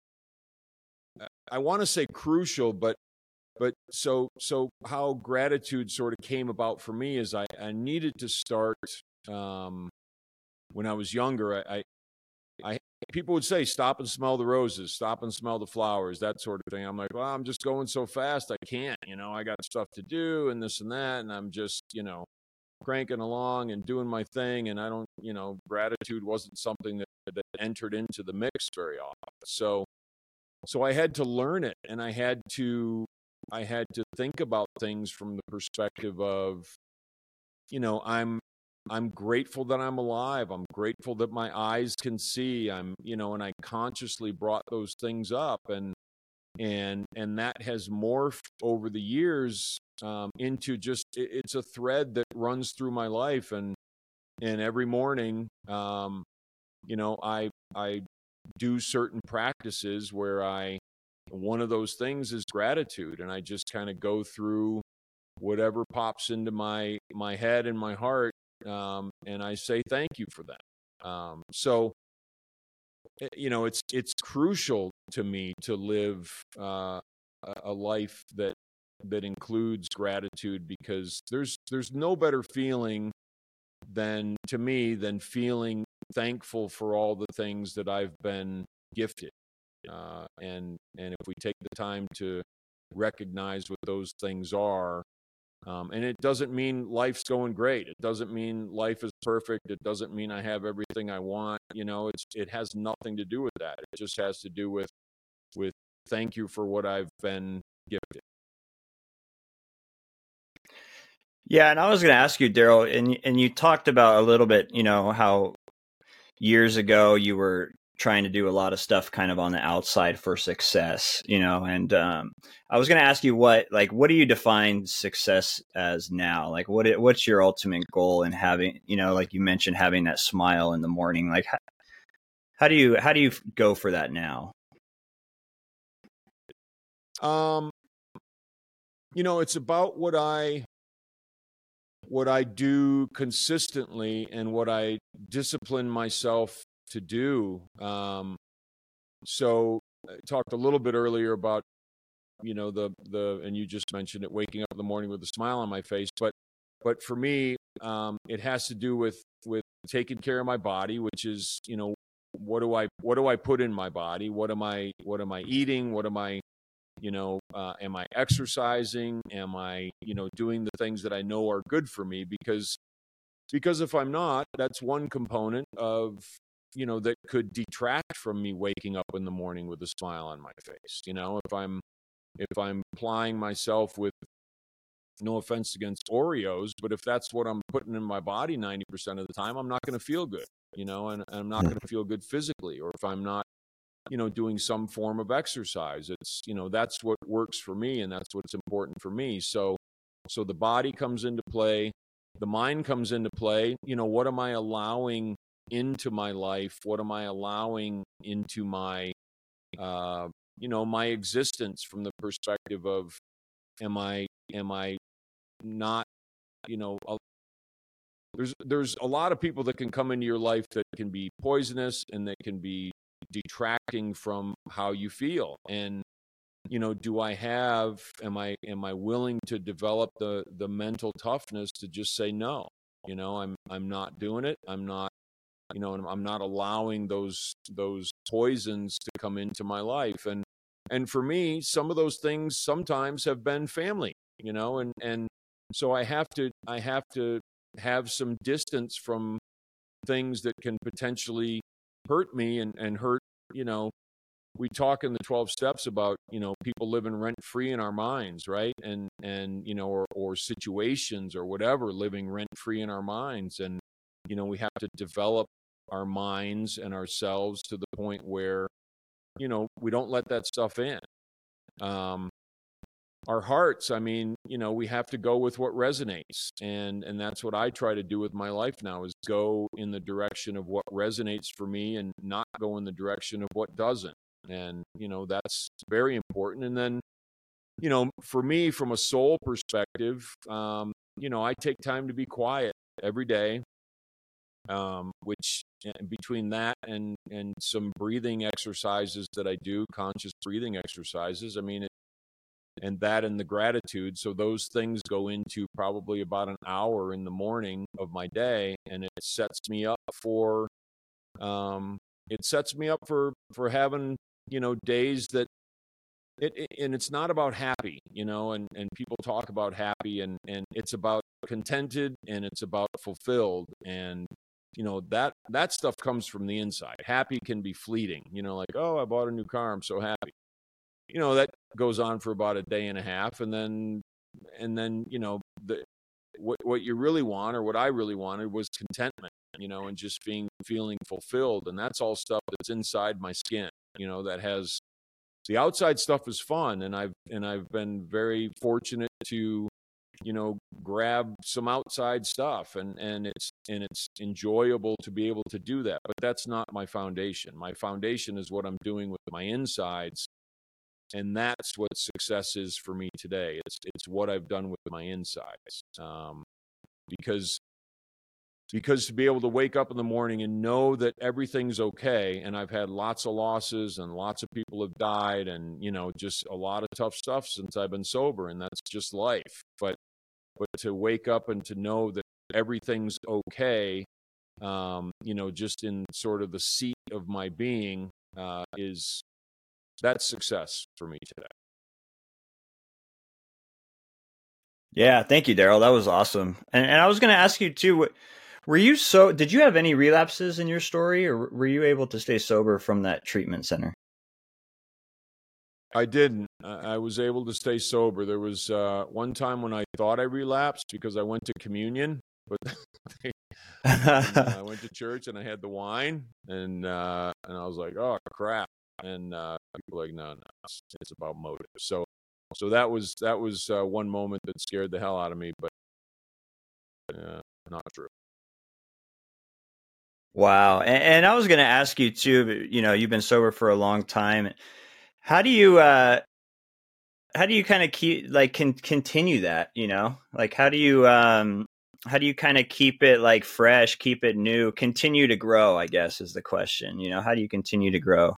I want to say crucial, but, but so, so how gratitude sort of came about for me is I, I needed to start, um, when I was younger. I, I, I, people would say, stop and smell the roses, stop and smell the flowers, that sort of thing. I'm like, well, I'm just going so fast. I can't, you know, I got stuff to do and this and that. And I'm just, you know, cranking along and doing my thing. And I don't, you know, gratitude wasn't something that, that entered into the mix very often. So, so I had to learn it, and I had to, I had to think about things from the perspective of, you know, I'm, I'm grateful that I'm alive. I'm grateful that my eyes can see. I'm, you know, and I consciously brought those things up, and, and, and that has morphed over the years um, into just, it, it's a thread that runs through my life. And, and every morning, um, you know, I, I do certain practices where I, one of those things is gratitude. And I just kind of go through whatever pops into my, my head and my heart. Um, and I say thank you for that. Um, so, you know, it's it's crucial to me to live uh, a life that that includes gratitude, because there's there's no better feeling than, to me, than feeling thankful for all the things that I've been gifted. Uh, and and if we take the time to recognize what those things are. Um, and it doesn't mean life's going great. It doesn't mean life is perfect. It doesn't mean I have everything I want. You know, it's it has nothing to do with that. It just has to do with with thank you for what I've been gifted. Yeah, and I was going to ask you, Daryl, and and you talked about a little bit, you know, how years ago you were trying to do a lot of stuff kind of on the outside for success, you know, and um, I was going to ask you what, like, what do you define success as now? Like, what, what's your ultimate goal in having, you know, like you mentioned, having that smile in the morning, like, how, how do you, how do you go for that now? Um, you know, it's about what I, what I do consistently and what I discipline myself to do. Um, so I talked a little bit earlier about, you know, the, the, and you just mentioned it, waking up in the morning with a smile on my face. But, but for me, um, it has to do with, with taking care of my body, which is, you know, what do I, what do I put in my body? What am I, what am I eating? What am I, you know, uh, am I exercising? Am I, you know, doing the things that I know are good for me? Because, because if I'm not, that's one component of, you know, that could detract from me waking up in the morning with a smile on my face. You know, if I'm, if I'm plying myself with, no offense against Oreos, but if that's what I'm putting in my body ninety percent of the time, I'm not going to feel good, you know, and, and I'm not going to feel good physically. Or if I'm not, you know, doing some form of exercise, it's, you know, that's what works for me, and that's what's important for me. So, so the body comes into play, the mind comes into play. You know, what am I allowing into my life? What am I allowing into my, uh, you know, my existence from the perspective of, am I, am I not, you know, a, there's, there's a lot of people that can come into your life that can be poisonous and that can be detracting from how you feel. And, you know, do I have, am I, am I willing to develop the, the mental toughness to just say no? You know, I'm, I'm not doing it. I'm not, you know, and I'm not allowing those, those poisons to come into my life. And, and for me, some of those things sometimes have been family, you know, and, and so I have to, I have to have some distance from things that can potentially hurt me and, and hurt, you know, we talk in the twelve steps about, you know, people living rent free in our minds, right? And, and, you know, or, or situations or whatever living rent free in our minds. And, you know, we have to develop our minds and ourselves to the point where, you know, we don't let that stuff in. Um, our hearts, I mean, you know, we have to go with what resonates. And, and that's what I try to do with my life now, is go in the direction of what resonates for me and not go in the direction of what doesn't. And, you know, that's very important. And then, you know, for me, from a soul perspective, um, you know, I take time to be quiet every day, um, which between that and, and some breathing exercises that I do, conscious breathing exercises, I mean, it, and that and the gratitude. So those things go into probably about an hour in the morning of my day, and it sets me up for, um, it sets me up for, for having, you know, days that it, it, and it's not about happy, you know, and, and people talk about happy, and, and it's about contented, and it's about fulfilled. And, you know, that, that stuff comes from the inside. Happy can be fleeting, you know, like, oh, I bought a new car, I'm so happy. You know, that goes on for about a day and a half. And then, and then, you know, the, what, what you really want, or what I really wanted, was contentment, you know, and just being, feeling fulfilled. And that's all stuff that's inside my skin, you know, that has, the outside stuff is fun. And I've, and I've been very fortunate to, you know, grab some outside stuff, and, and it's, and it's enjoyable to be able to do that. But that's not my foundation. My foundation is what I'm doing with my insides. And that's what success is for me today. It's, it's what I've done with my insides. Um, because, because to be able to wake up in the morning and know that everything's okay. And I've had lots of losses, and lots of people have died, and, you know, just a lot of tough stuff since I've been sober, and that's just life. But, but to wake up and to know that everything's okay, um, you know, just in sort of the seat of my being, uh, is, that's success for me today. Yeah, thank you, Daryl. That was awesome. And, and I was going to ask you too, were you so, did you have any relapses in your story, or were you able to stay sober from that treatment center? I didn't. I was able to stay sober. There was uh, one time when I thought I relapsed because I went to communion, but they, and, uh, I went to church and I had the wine, and uh, and I was like, oh crap. And uh, people were like, no, no, it's, it's about motive. So, so that was that was uh, one moment that scared the hell out of me, but uh, not true. Wow. And, and I was going to ask you too, you know, you've been sober for a long time. How do you, uh, how do you kind of keep, like, can continue that, you know, like, how do you, um, how do you kind of keep it like fresh, keep it new, continue to grow, I guess is the question, you know, how do you continue to grow?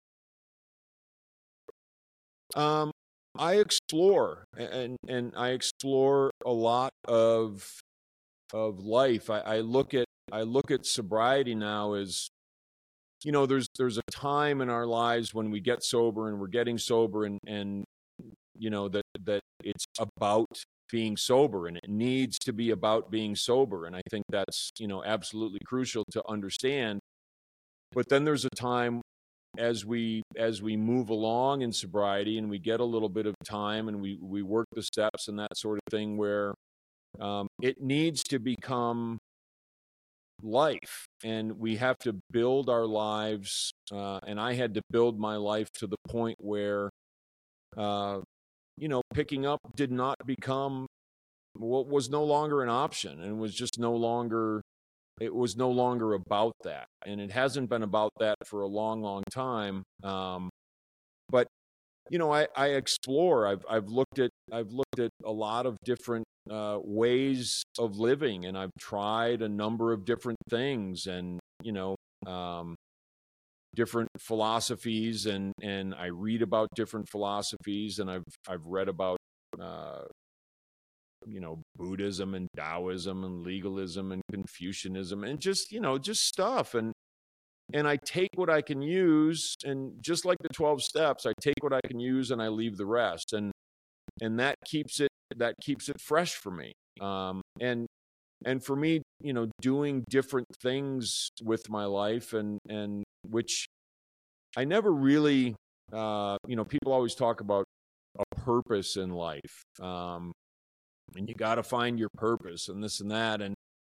Um, I explore, and and I explore a lot of of life. I, I look at I look at sobriety now as, you know, there's there's a time in our lives when we get sober, and we're getting sober, and and you know that that it's about being sober, and it needs to be about being sober. And I think that's, you know, absolutely crucial to understand. But then there's a time, as we as we move along in sobriety, and we get a little bit of time, and we we work the steps and that sort of thing, where um, it needs to become life, and we have to build our lives. Uh, and I had to build my life to the point where, uh, you know, picking up did not become what was no longer an option, and was just no longer. It was no longer about that, and it hasn't been about that for a long, long time. Um, but you know, I, I explore. I've I've looked at I've looked at a lot of different uh, ways of living, and I've tried a number of different things. And you know, um, different philosophies, and and I read about different philosophies, and I've I've read about uh, you know, Buddhism and Taoism and legalism and Confucianism and just, you know, just stuff. And, and I take what I can use, and just like the twelve steps, I take what I can use and I leave the rest. And, and that keeps it, that keeps it fresh for me. Um, and, and for me, you know, doing different things with my life, and, and which I never really, uh, you know, people always talk about a purpose in life. Um, and you got to find your purpose and this and that. And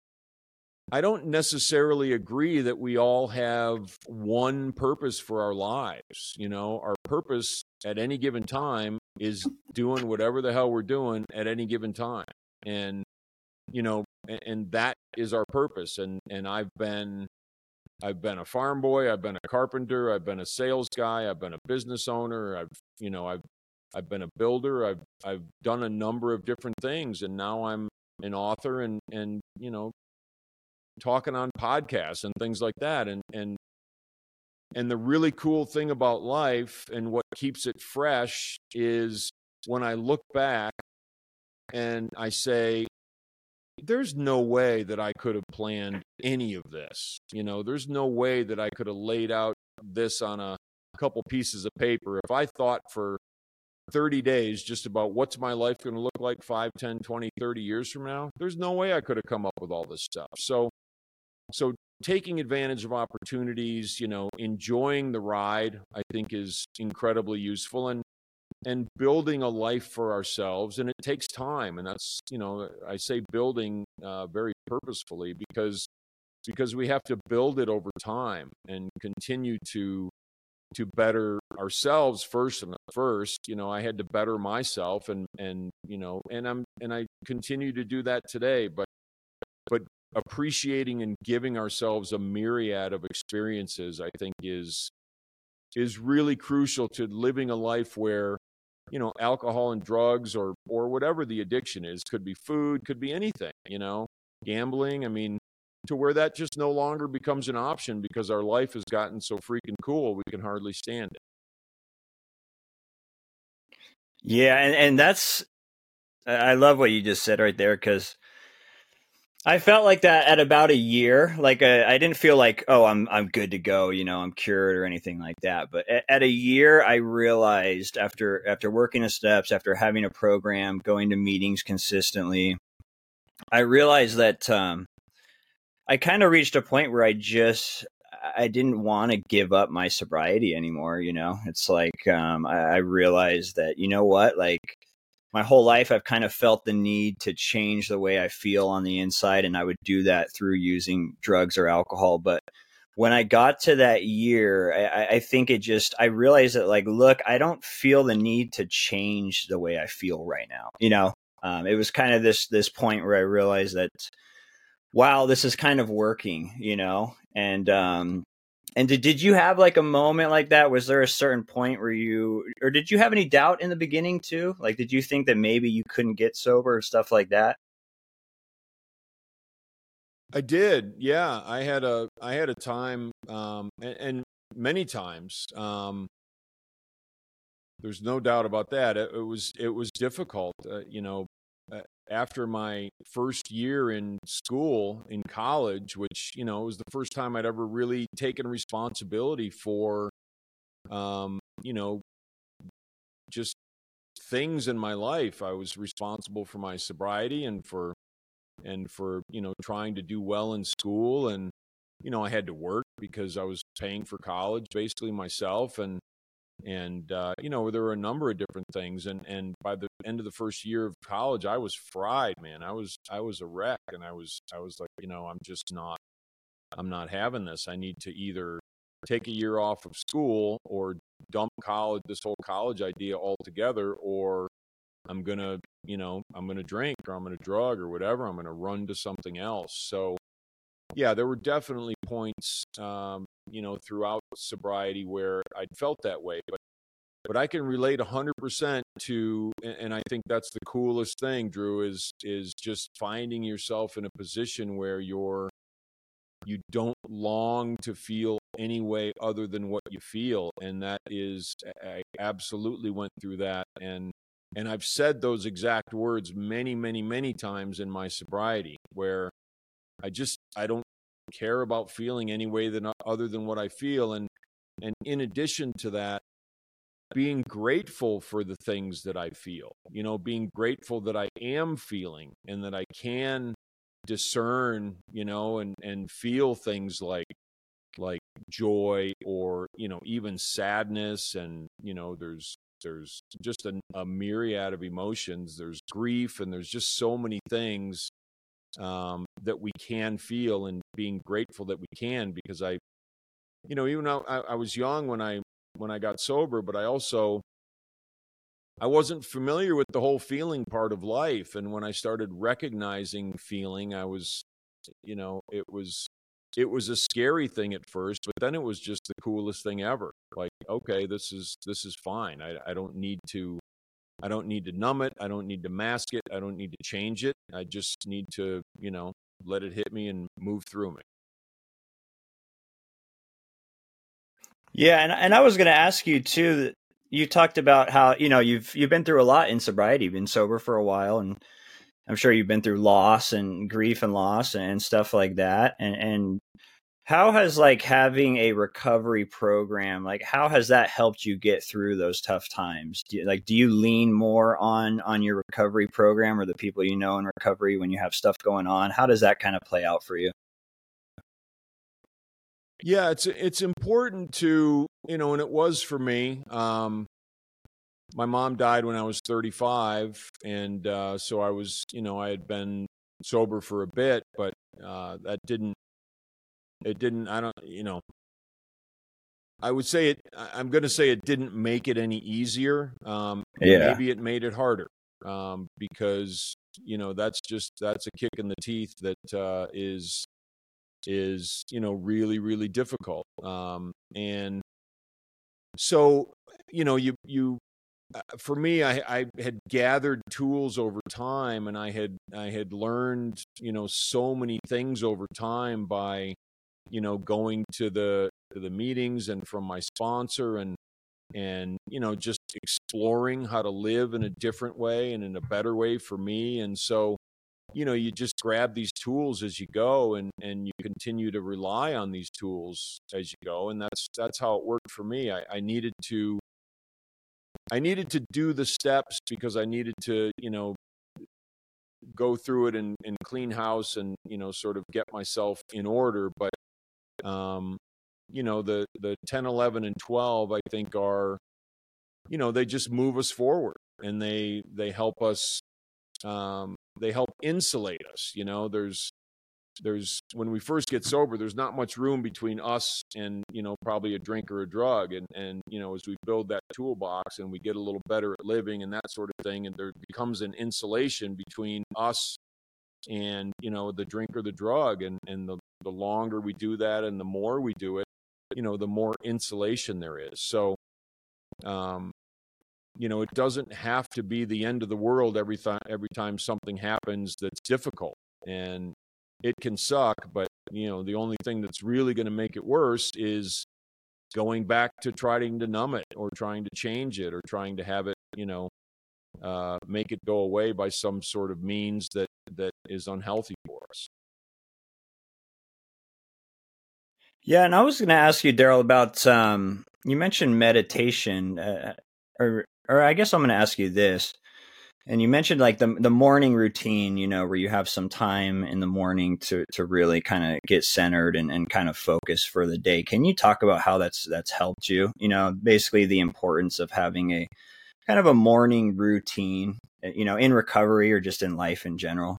I don't necessarily agree that we all have one purpose for our lives. You know, our purpose at any given time is doing whatever the hell we're doing at any given time. And, you know, and, and that is our purpose. And, and I've been, I've been a farm boy, I've been a carpenter, I've been a sales guy, I've been a business owner, I've, you know, I've, I've been a builder. I've I've done a number of different things, and now I'm an author, and and you know, talking on podcasts and things like that. And and and the really cool thing about life, and what keeps it fresh, is when I look back and I say, there's no way that I could have planned any of this. You know, there's no way that I could have laid out this on a couple pieces of paper. If I thought for thirty days just about what's my life going to look like five, ten, twenty, thirty years from now, there's no way I could have come up with all this stuff. So, so taking advantage of opportunities, you know, enjoying the ride, I think is incredibly useful, and, and building a life for ourselves. And it takes time. And that's, you know, I say building uh, very purposefully, because, because we have to build it over time and continue to to better ourselves first and first. You know, I had to better myself, and, and, you know, and I'm, and I continue to do that today, but, but appreciating and giving ourselves a myriad of experiences, I think is, is really crucial to living a life where, you know, alcohol and drugs, or, or whatever the addiction is, could be food, could be anything, you know, gambling. I mean, to where that just no longer becomes an option, because our life has gotten so freaking cool we can hardly stand it. Yeah, and, and that's, I love what you just said right there, because I felt like that at about a year. Like uh, I didn't feel like, oh, I'm I'm good to go, you know, I'm cured or anything like that. But at, at a year, I realized after after working the steps, after having a program, going to meetings consistently, I realized that um, I kind of reached a point where I just I didn't want to give up my sobriety anymore. You know, it's like um, I, I realized that, you know what, like my whole life I've kind of felt the need to change the way I feel on the inside, and I would do that through using drugs or alcohol. But when I got to that year, I, I think it just, I realized that, like, look, I don't feel the need to change the way I feel right now. You know, um, it was kind of this this point where I realized that, wow, this is kind of working, you know? And, um, and did, did you have like a moment like that? Was there a certain point where you, or did you have any doubt in the beginning too? Like, did you think that maybe you couldn't get sober or stuff like that? I did. Yeah. I had a, I had a time, um, and, and many times, um, there's no doubt about that. It, it was, it was difficult, uh, you know, uh, after my first year in school, in college, which, you know, was the first time I'd ever really taken responsibility for, um, you know, just things in my life. I was responsible for my sobriety, and for, and for, you know, trying to do well in school. And, you know, I had to work because I was paying for college basically myself. And, and, uh, you know, there were a number of different things. And, and by the end of the first year of college, I was fried, man. I was, I was a wreck. And I was, I was like, you know, I'm just not, I'm not having this. I need to either take a year off of school, or dump college, this whole college idea altogether, or I'm going to, you know, I'm going to drink, or I'm going to drug, or whatever. I'm going to run to something else. So yeah, there were definitely points, um, you know, throughout sobriety where I'd felt that way, but, but I can relate a hundred percent to, and I think that's the coolest thing, Drew, is, is just finding yourself in a position where you're, you don't long to feel any way other than what you feel. And that is, I absolutely went through that. And, and I've said those exact words many, many, many times in my sobriety, where I just, I don't care about feeling any way than other than what I feel. And, and in addition to that, being grateful for the things that I feel, you know, being grateful that I am feeling and that I can discern, you know, and, and feel things like, like joy, or, you know, even sadness. And, you know, there's, there's just a, a myriad of emotions. There's grief, and there's just so many things um, that we can feel, and being grateful that we can, because I, you know, even though I, I was young when I, when I got sober, but I also, I wasn't familiar with the whole feeling part of life. And when I started recognizing feeling, I was, you know, it was, it was a scary thing at first, but then it was just the coolest thing ever. Like, okay, this is, this is fine. I, I don't need to, I don't need to numb it. I don't need to mask it. I don't need to change it. I just need to, you know, let it hit me and move through me. Yeah, and and I was going to ask you too. That you talked about how, you know, you've you've been through a lot in sobriety. You've been sober for a while, and I'm sure you've been through loss and grief and loss and stuff like that. And and how has like having a recovery program, like how has that helped you get through those tough times? Do you, like, do you lean more on on your recovery program or the people you know in recovery when you have stuff going on? How does that kind of play out for you? Yeah, it's it's important to, you know, and it was for me. Um, my mom died when I was thirty-five, and uh, so I was, you know, I had been sober for a bit, but uh, that didn't, it didn't, I don't, you know, I would say it, I'm going to say it didn't make it any easier. Um, Yeah. Maybe it made it harder, um, because, you know, that's just, that's a kick in the teeth that uh, is, is, you know, really, really difficult. Um, and so, you know, you, you, uh, for me, I, I had gathered tools over time, and I had, I had learned, you know, so many things over time by, you know, going to the, to the meetings and from my sponsor, and, and, you know, just exploring how to live in a different way and in a better way for me. And so, you know, you just grab these tools as you go, and, and you continue to rely on these tools as you go. And that's, that's how it worked for me. I, I needed to, I needed to do the steps because I needed to, you know, go through it and, and clean house and, you know, sort of get myself in order. But, um, you know, the, the ten, eleven, and twelve, I think are, you know, they just move us forward, and they, they help us, um, they help insulate us. You know, there's, there's, when we first get sober, there's not much room between us and, you know, probably a drink or a drug. And, and, you know, as we build that toolbox and we get a little better at living and that sort of thing, and there becomes an insulation between us and, you know, the drink or the drug. And, and the, the longer we do that and the more we do it, you know, the more insulation there is. So, um, you know, it doesn't have to be the end of the world every time, every time something happens that's difficult. And it can suck, but, you know, the only thing that's really going to make it worse is going back to trying to numb it, or trying to change it, or trying to have it, you know, uh, make it go away by some sort of means that, that is unhealthy for us. Yeah, and I was going to ask you, Daryl, about um, you mentioned meditation, uh, or or I guess I'm going to ask you this. And you mentioned like the the morning routine, you know, where you have some time in the morning to to really kind of get centered and, and kind of focus for the day. Can you talk about how that's that's helped you? You know, basically the importance of having a kind of a morning routine, you know, in recovery or just in life in general.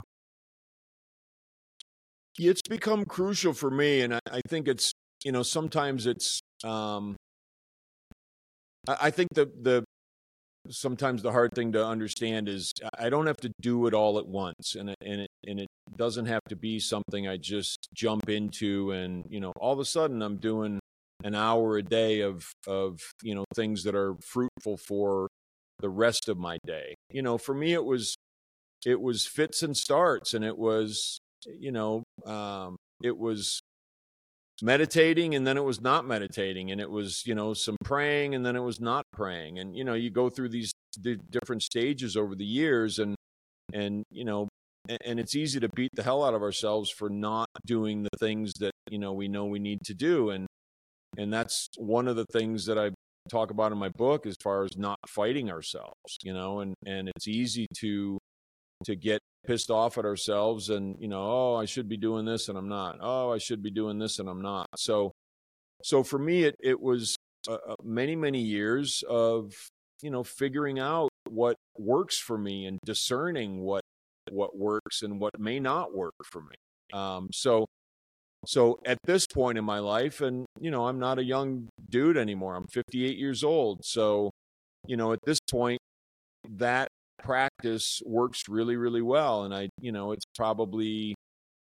It's become crucial for me, and I, I think it's, you know, sometimes it's, um, I, I think the the sometimes the hard thing to understand is I don't have to do it all at once, and it, and it and it doesn't have to be something I just jump into, and, you know, all of a sudden I'm doing an hour a day of of you know, things that are fruitful for the rest of my day. You know, for me it was it was fits and starts, and it was, you know, um, it was meditating, and then it was not meditating, and it was, you know, some praying, and then it was not praying. And, you know, you go through these d- different stages over the years, and, and, you know, and, and it's easy to beat the hell out of ourselves for not doing the things that, you know, we know we need to do. And, and that's one of the things that I talk about in my book, as far as not fighting ourselves, you know, and, and it's easy to, to get pissed off at ourselves and, you know, oh, I should be doing this and I'm not. Oh, I should be doing this and I'm not. So, so for me, it, it was uh, many, many years of, you know, figuring out what works for me and discerning what, what works and what may not work for me. Um, so, so at this point in my life, and, you know, I'm not a young dude anymore. I'm fifty-eight years old. So, you know, at this point, that practice works really, really well. And I, you know, it's probably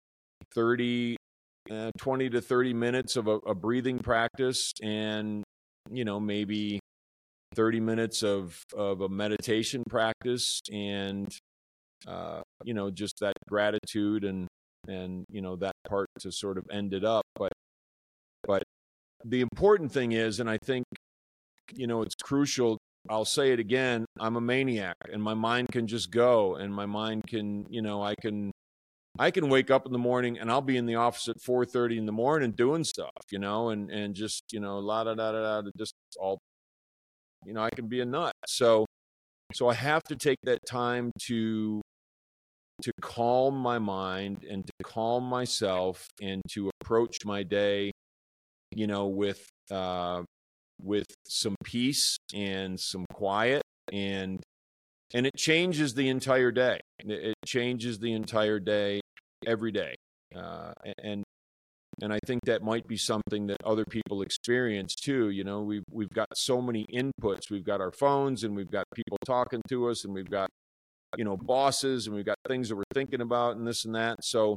thirty, uh, twenty to thirty minutes of a, a breathing practice, and, you know, maybe thirty minutes of, of a meditation practice, and, uh, you know, just that gratitude and, and, you know, that part to sort of end it up. But, but the important thing is, and I think, you know, it's crucial, I'll say it again, I'm a maniac, and my mind can just go, and my mind can, you know, I can, I can wake up in the morning and I'll be in the office at four thirty in the morning doing stuff, you know, and, and just, you know, la da da da da, just all, you know, I can be a nut. So, so I have to take that time to, to calm my mind and to calm myself and to approach my day, you know, with, uh, with some peace and some quiet, and, and it changes the entire day. It changes the entire day every day. Uh, and, and I think that might be something that other people experience too. You know, we've, we've got so many inputs. We've got our phones, and we've got people talking to us, and we've got, you know, bosses, and we've got things that we're thinking about, and this and that. So,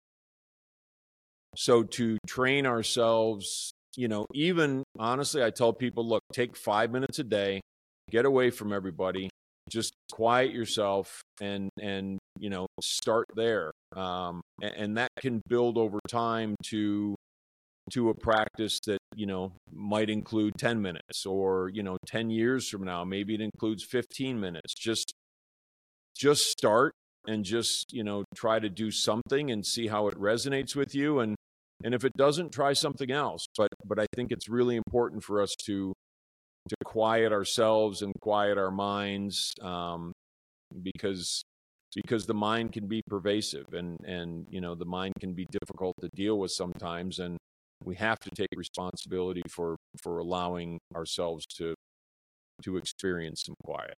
so to train ourselves, you know, even honestly, I tell people, look, take five minutes a day, get away from everybody, just quiet yourself, and, and, you know, start there. Um, and, and that can build over time to, to a practice that, you know, might include ten minutes, or, you know, ten years from now, maybe it includes fifteen minutes. Just, just start, and just, you know, try to do something and see how it resonates with you. And, and if it doesn't, try something else. But, but I think it's really important for us to, to quiet ourselves and quiet our minds, um, because, because the mind can be pervasive, and, and, you know, the mind can be difficult to deal with sometimes. And we have to take responsibility for, for allowing ourselves to, to experience some quiet.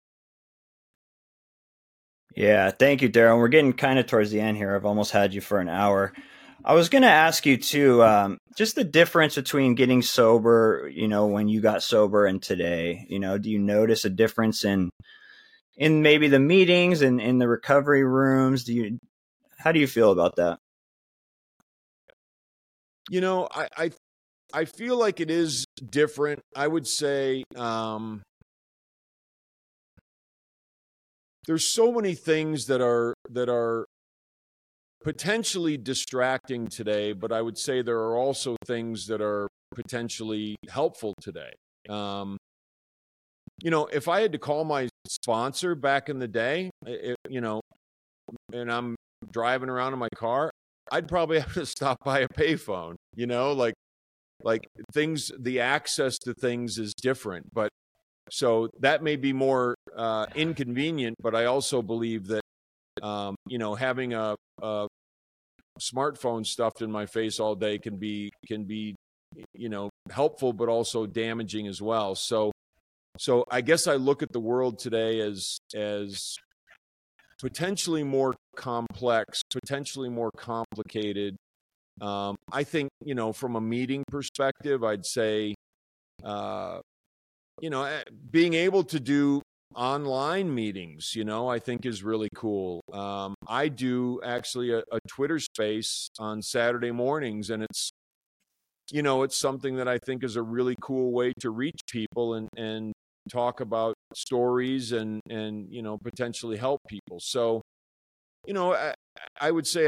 Yeah, thank you, Daryl. We're getting kind of towards the end here. I've almost had you for an hour. I was going to ask you too, um, just the difference between getting sober, you know, when you got sober and today. You know, do you notice a difference in in maybe the meetings and in the recovery rooms? Do you, how do you feel about that? You know, I, I, I feel like it is different. I would say, um, there's so many things that are, that are potentially distracting today, but I would say there are also things that are potentially helpful today. Um, you know, if I had to call my sponsor back in the day, it, you know, and I'm driving around in my car, I'd probably have to stop by a payphone, you know, like, like things, the access to things is different. But so that may be more uh, inconvenient, but I also believe that, um, you know, having a, a smartphone stuffed in my face all day can be, can be, you know, helpful, but also damaging as well. So, so I guess I look at the world today as, as potentially more complex, potentially more complicated. Um, I think, you know, from a meeting perspective, I'd say, uh, you know, being able to do online meetings, you know, I think is really cool. Um, I do actually a, a Twitter space on Saturday mornings, and it's, you know, it's something that I think is a really cool way to reach people and, and talk about stories and, and, you know, potentially help people. So, you know, I, I would say I,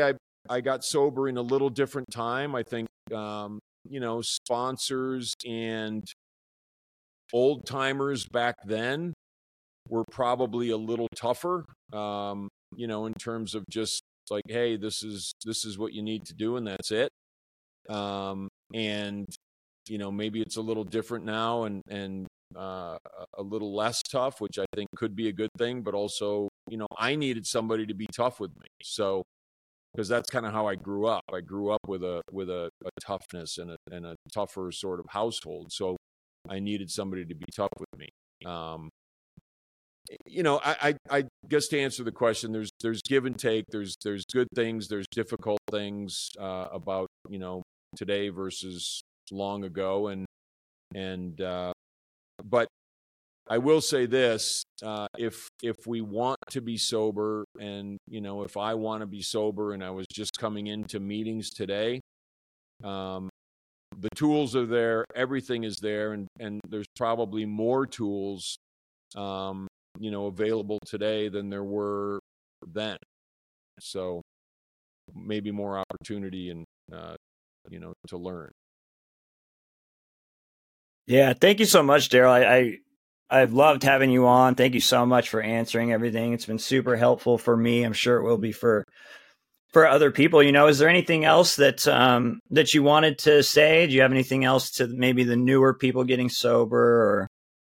I got sober in a little different time. I think, um, you know, sponsors and old timers back then were probably a little tougher, um, you know, in terms of just like, hey, this is this is what you need to do, and that's it. Um, and you know, maybe it's a little different now, and and uh, a little less tough, which I think could be a good thing. But also, you know, I needed somebody to be tough with me, so because that's kind of how I grew up. I grew up with a with a, a toughness and a and a tougher sort of household, so I needed somebody to be tough with me. Um, you know, I, I, I guess to answer the question, there's there's give and take. There's there's good things. There's difficult things uh, about you know today versus long ago, and and uh, but I will say this: uh, if if we want to be sober, and you know, if I want to be sober, and I was just coming into meetings today, um, the tools are there. Everything is there, and and there's probably more tools. Um, you know, available today than there were then. So maybe more opportunity and, uh, you know, to learn. Yeah. Thank you so much, Daryl. I, I, I've loved having you on. Thank you so much for answering everything. It's been super helpful for me. I'm sure it will be for, for other people. You know, is there anything else that, um, that you wanted to say? Do you have anything else to maybe the newer people getting sober or?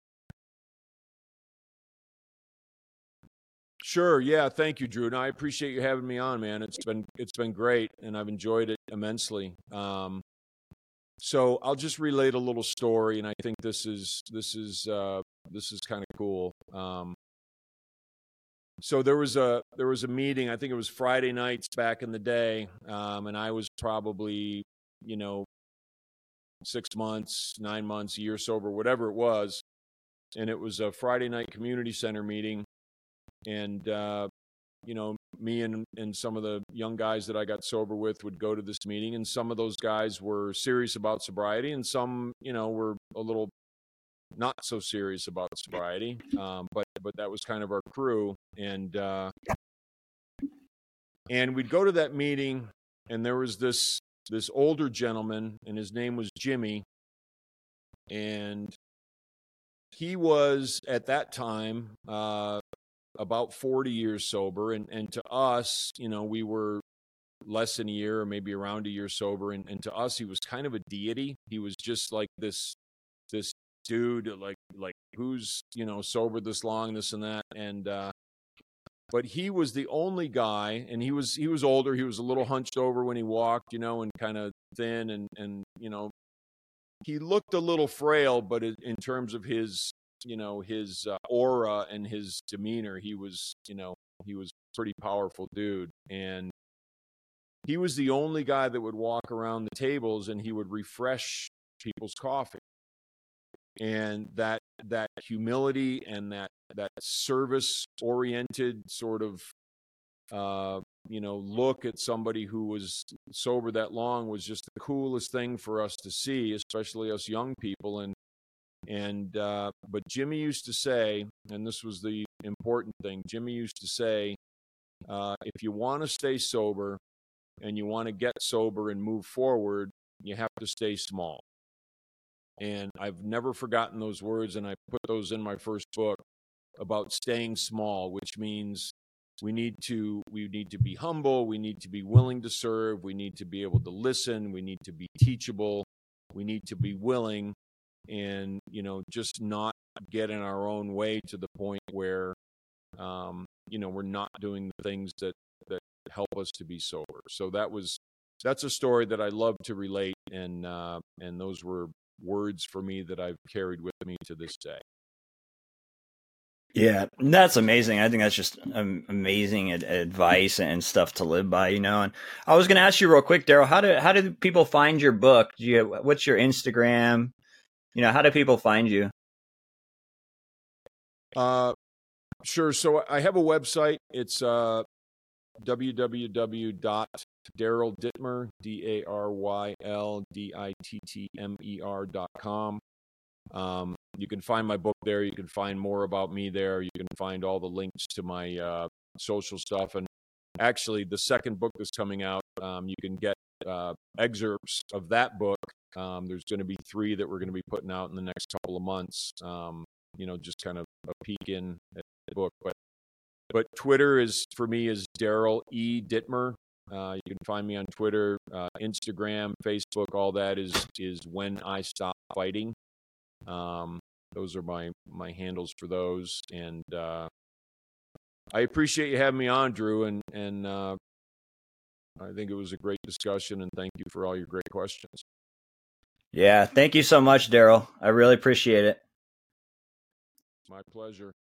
Sure. Yeah. Thank you, Drew. And I appreciate you having me on, man. It's been it's been great, and I've enjoyed it immensely. Um, so I'll just relate a little story, and I think this is this is uh, this is kind of cool. Um, so there was a there was a meeting. I think it was Friday nights back in the day, um, and I was probably you know six months, nine months, a year sober, whatever it was, and it was a Friday night community center meeting. And, uh, you know, me and, and some of the young guys that I got sober with would go to this meeting. And some of those guys were serious about sobriety, and some, you know, were a little not so serious about sobriety. Um, but, but that was kind of our crew. And, uh, and we'd go to that meeting, and there was this, this older gentleman, and his name was Jimmy. And he was at that time, uh, about forty years sober, and and to us, you know, we were less than a year or maybe around a year sober, and, and to us he was kind of a deity. He was just like this this dude, like like who's you know sober this long, this and that. And uh but he was the only guy, and he was he was older, he was a little hunched over when he walked, you know, and kind of thin, and and you know he looked a little frail, but in terms of his you know his uh, aura and his demeanor, he was you know he was a pretty powerful dude. And he was the only guy that would walk around the tables, and he would refresh people's coffee. And that that humility and that that service oriented sort of uh you know look at somebody who was sober that long was just the coolest thing for us to see, especially us young people. And And, uh, but Jimmy used to say, and this was the important thing, Jimmy used to say, uh, if you want to stay sober and you want to get sober and move forward, you have to stay small. And I've never forgotten those words, and I put those in my first book about staying small, which means we need to we need to be humble, we need to be willing to serve, we need to be able to listen, we need to be teachable, we need to be willing, and you know just not get in our own way to the point where um you know we're not doing the things that that help us to be sober. So that was that's a story that I love to relate, and uh and those were words for me that I've carried with me to this day. Yeah, that's amazing. I think that's just um, amazing ad- advice and stuff to live by, you know. And I was going to ask you real quick, Daryl, how do how do people find your book? Do you what's your Instagram? You know, how do people find you? Uh, sure. So I have a website. It's uh, w w w dot daryl dittmer, D A R Y L D I T T M E R dot com. Um, you can find my book there. You can find more about me there. You can find all the links to my uh, social stuff. And actually, the second book that's coming out Um, you can get uh, excerpts of that book. Um, there's going to be three that we're going to be putting out in the next couple of months. Um, you know, just kind of a peek in at the book. But but Twitter is, for me, is Daryl E. Dittmer. Uh, you can find me on Twitter, uh, Instagram, Facebook. All that is is When I Stop Fighting. Um, those are my my handles for those. And uh, I appreciate you having me on, Drew. And and uh, I think it was a great discussion. And thank you for all your great questions. Yeah, thank you so much, Daryl. I really appreciate it. My pleasure.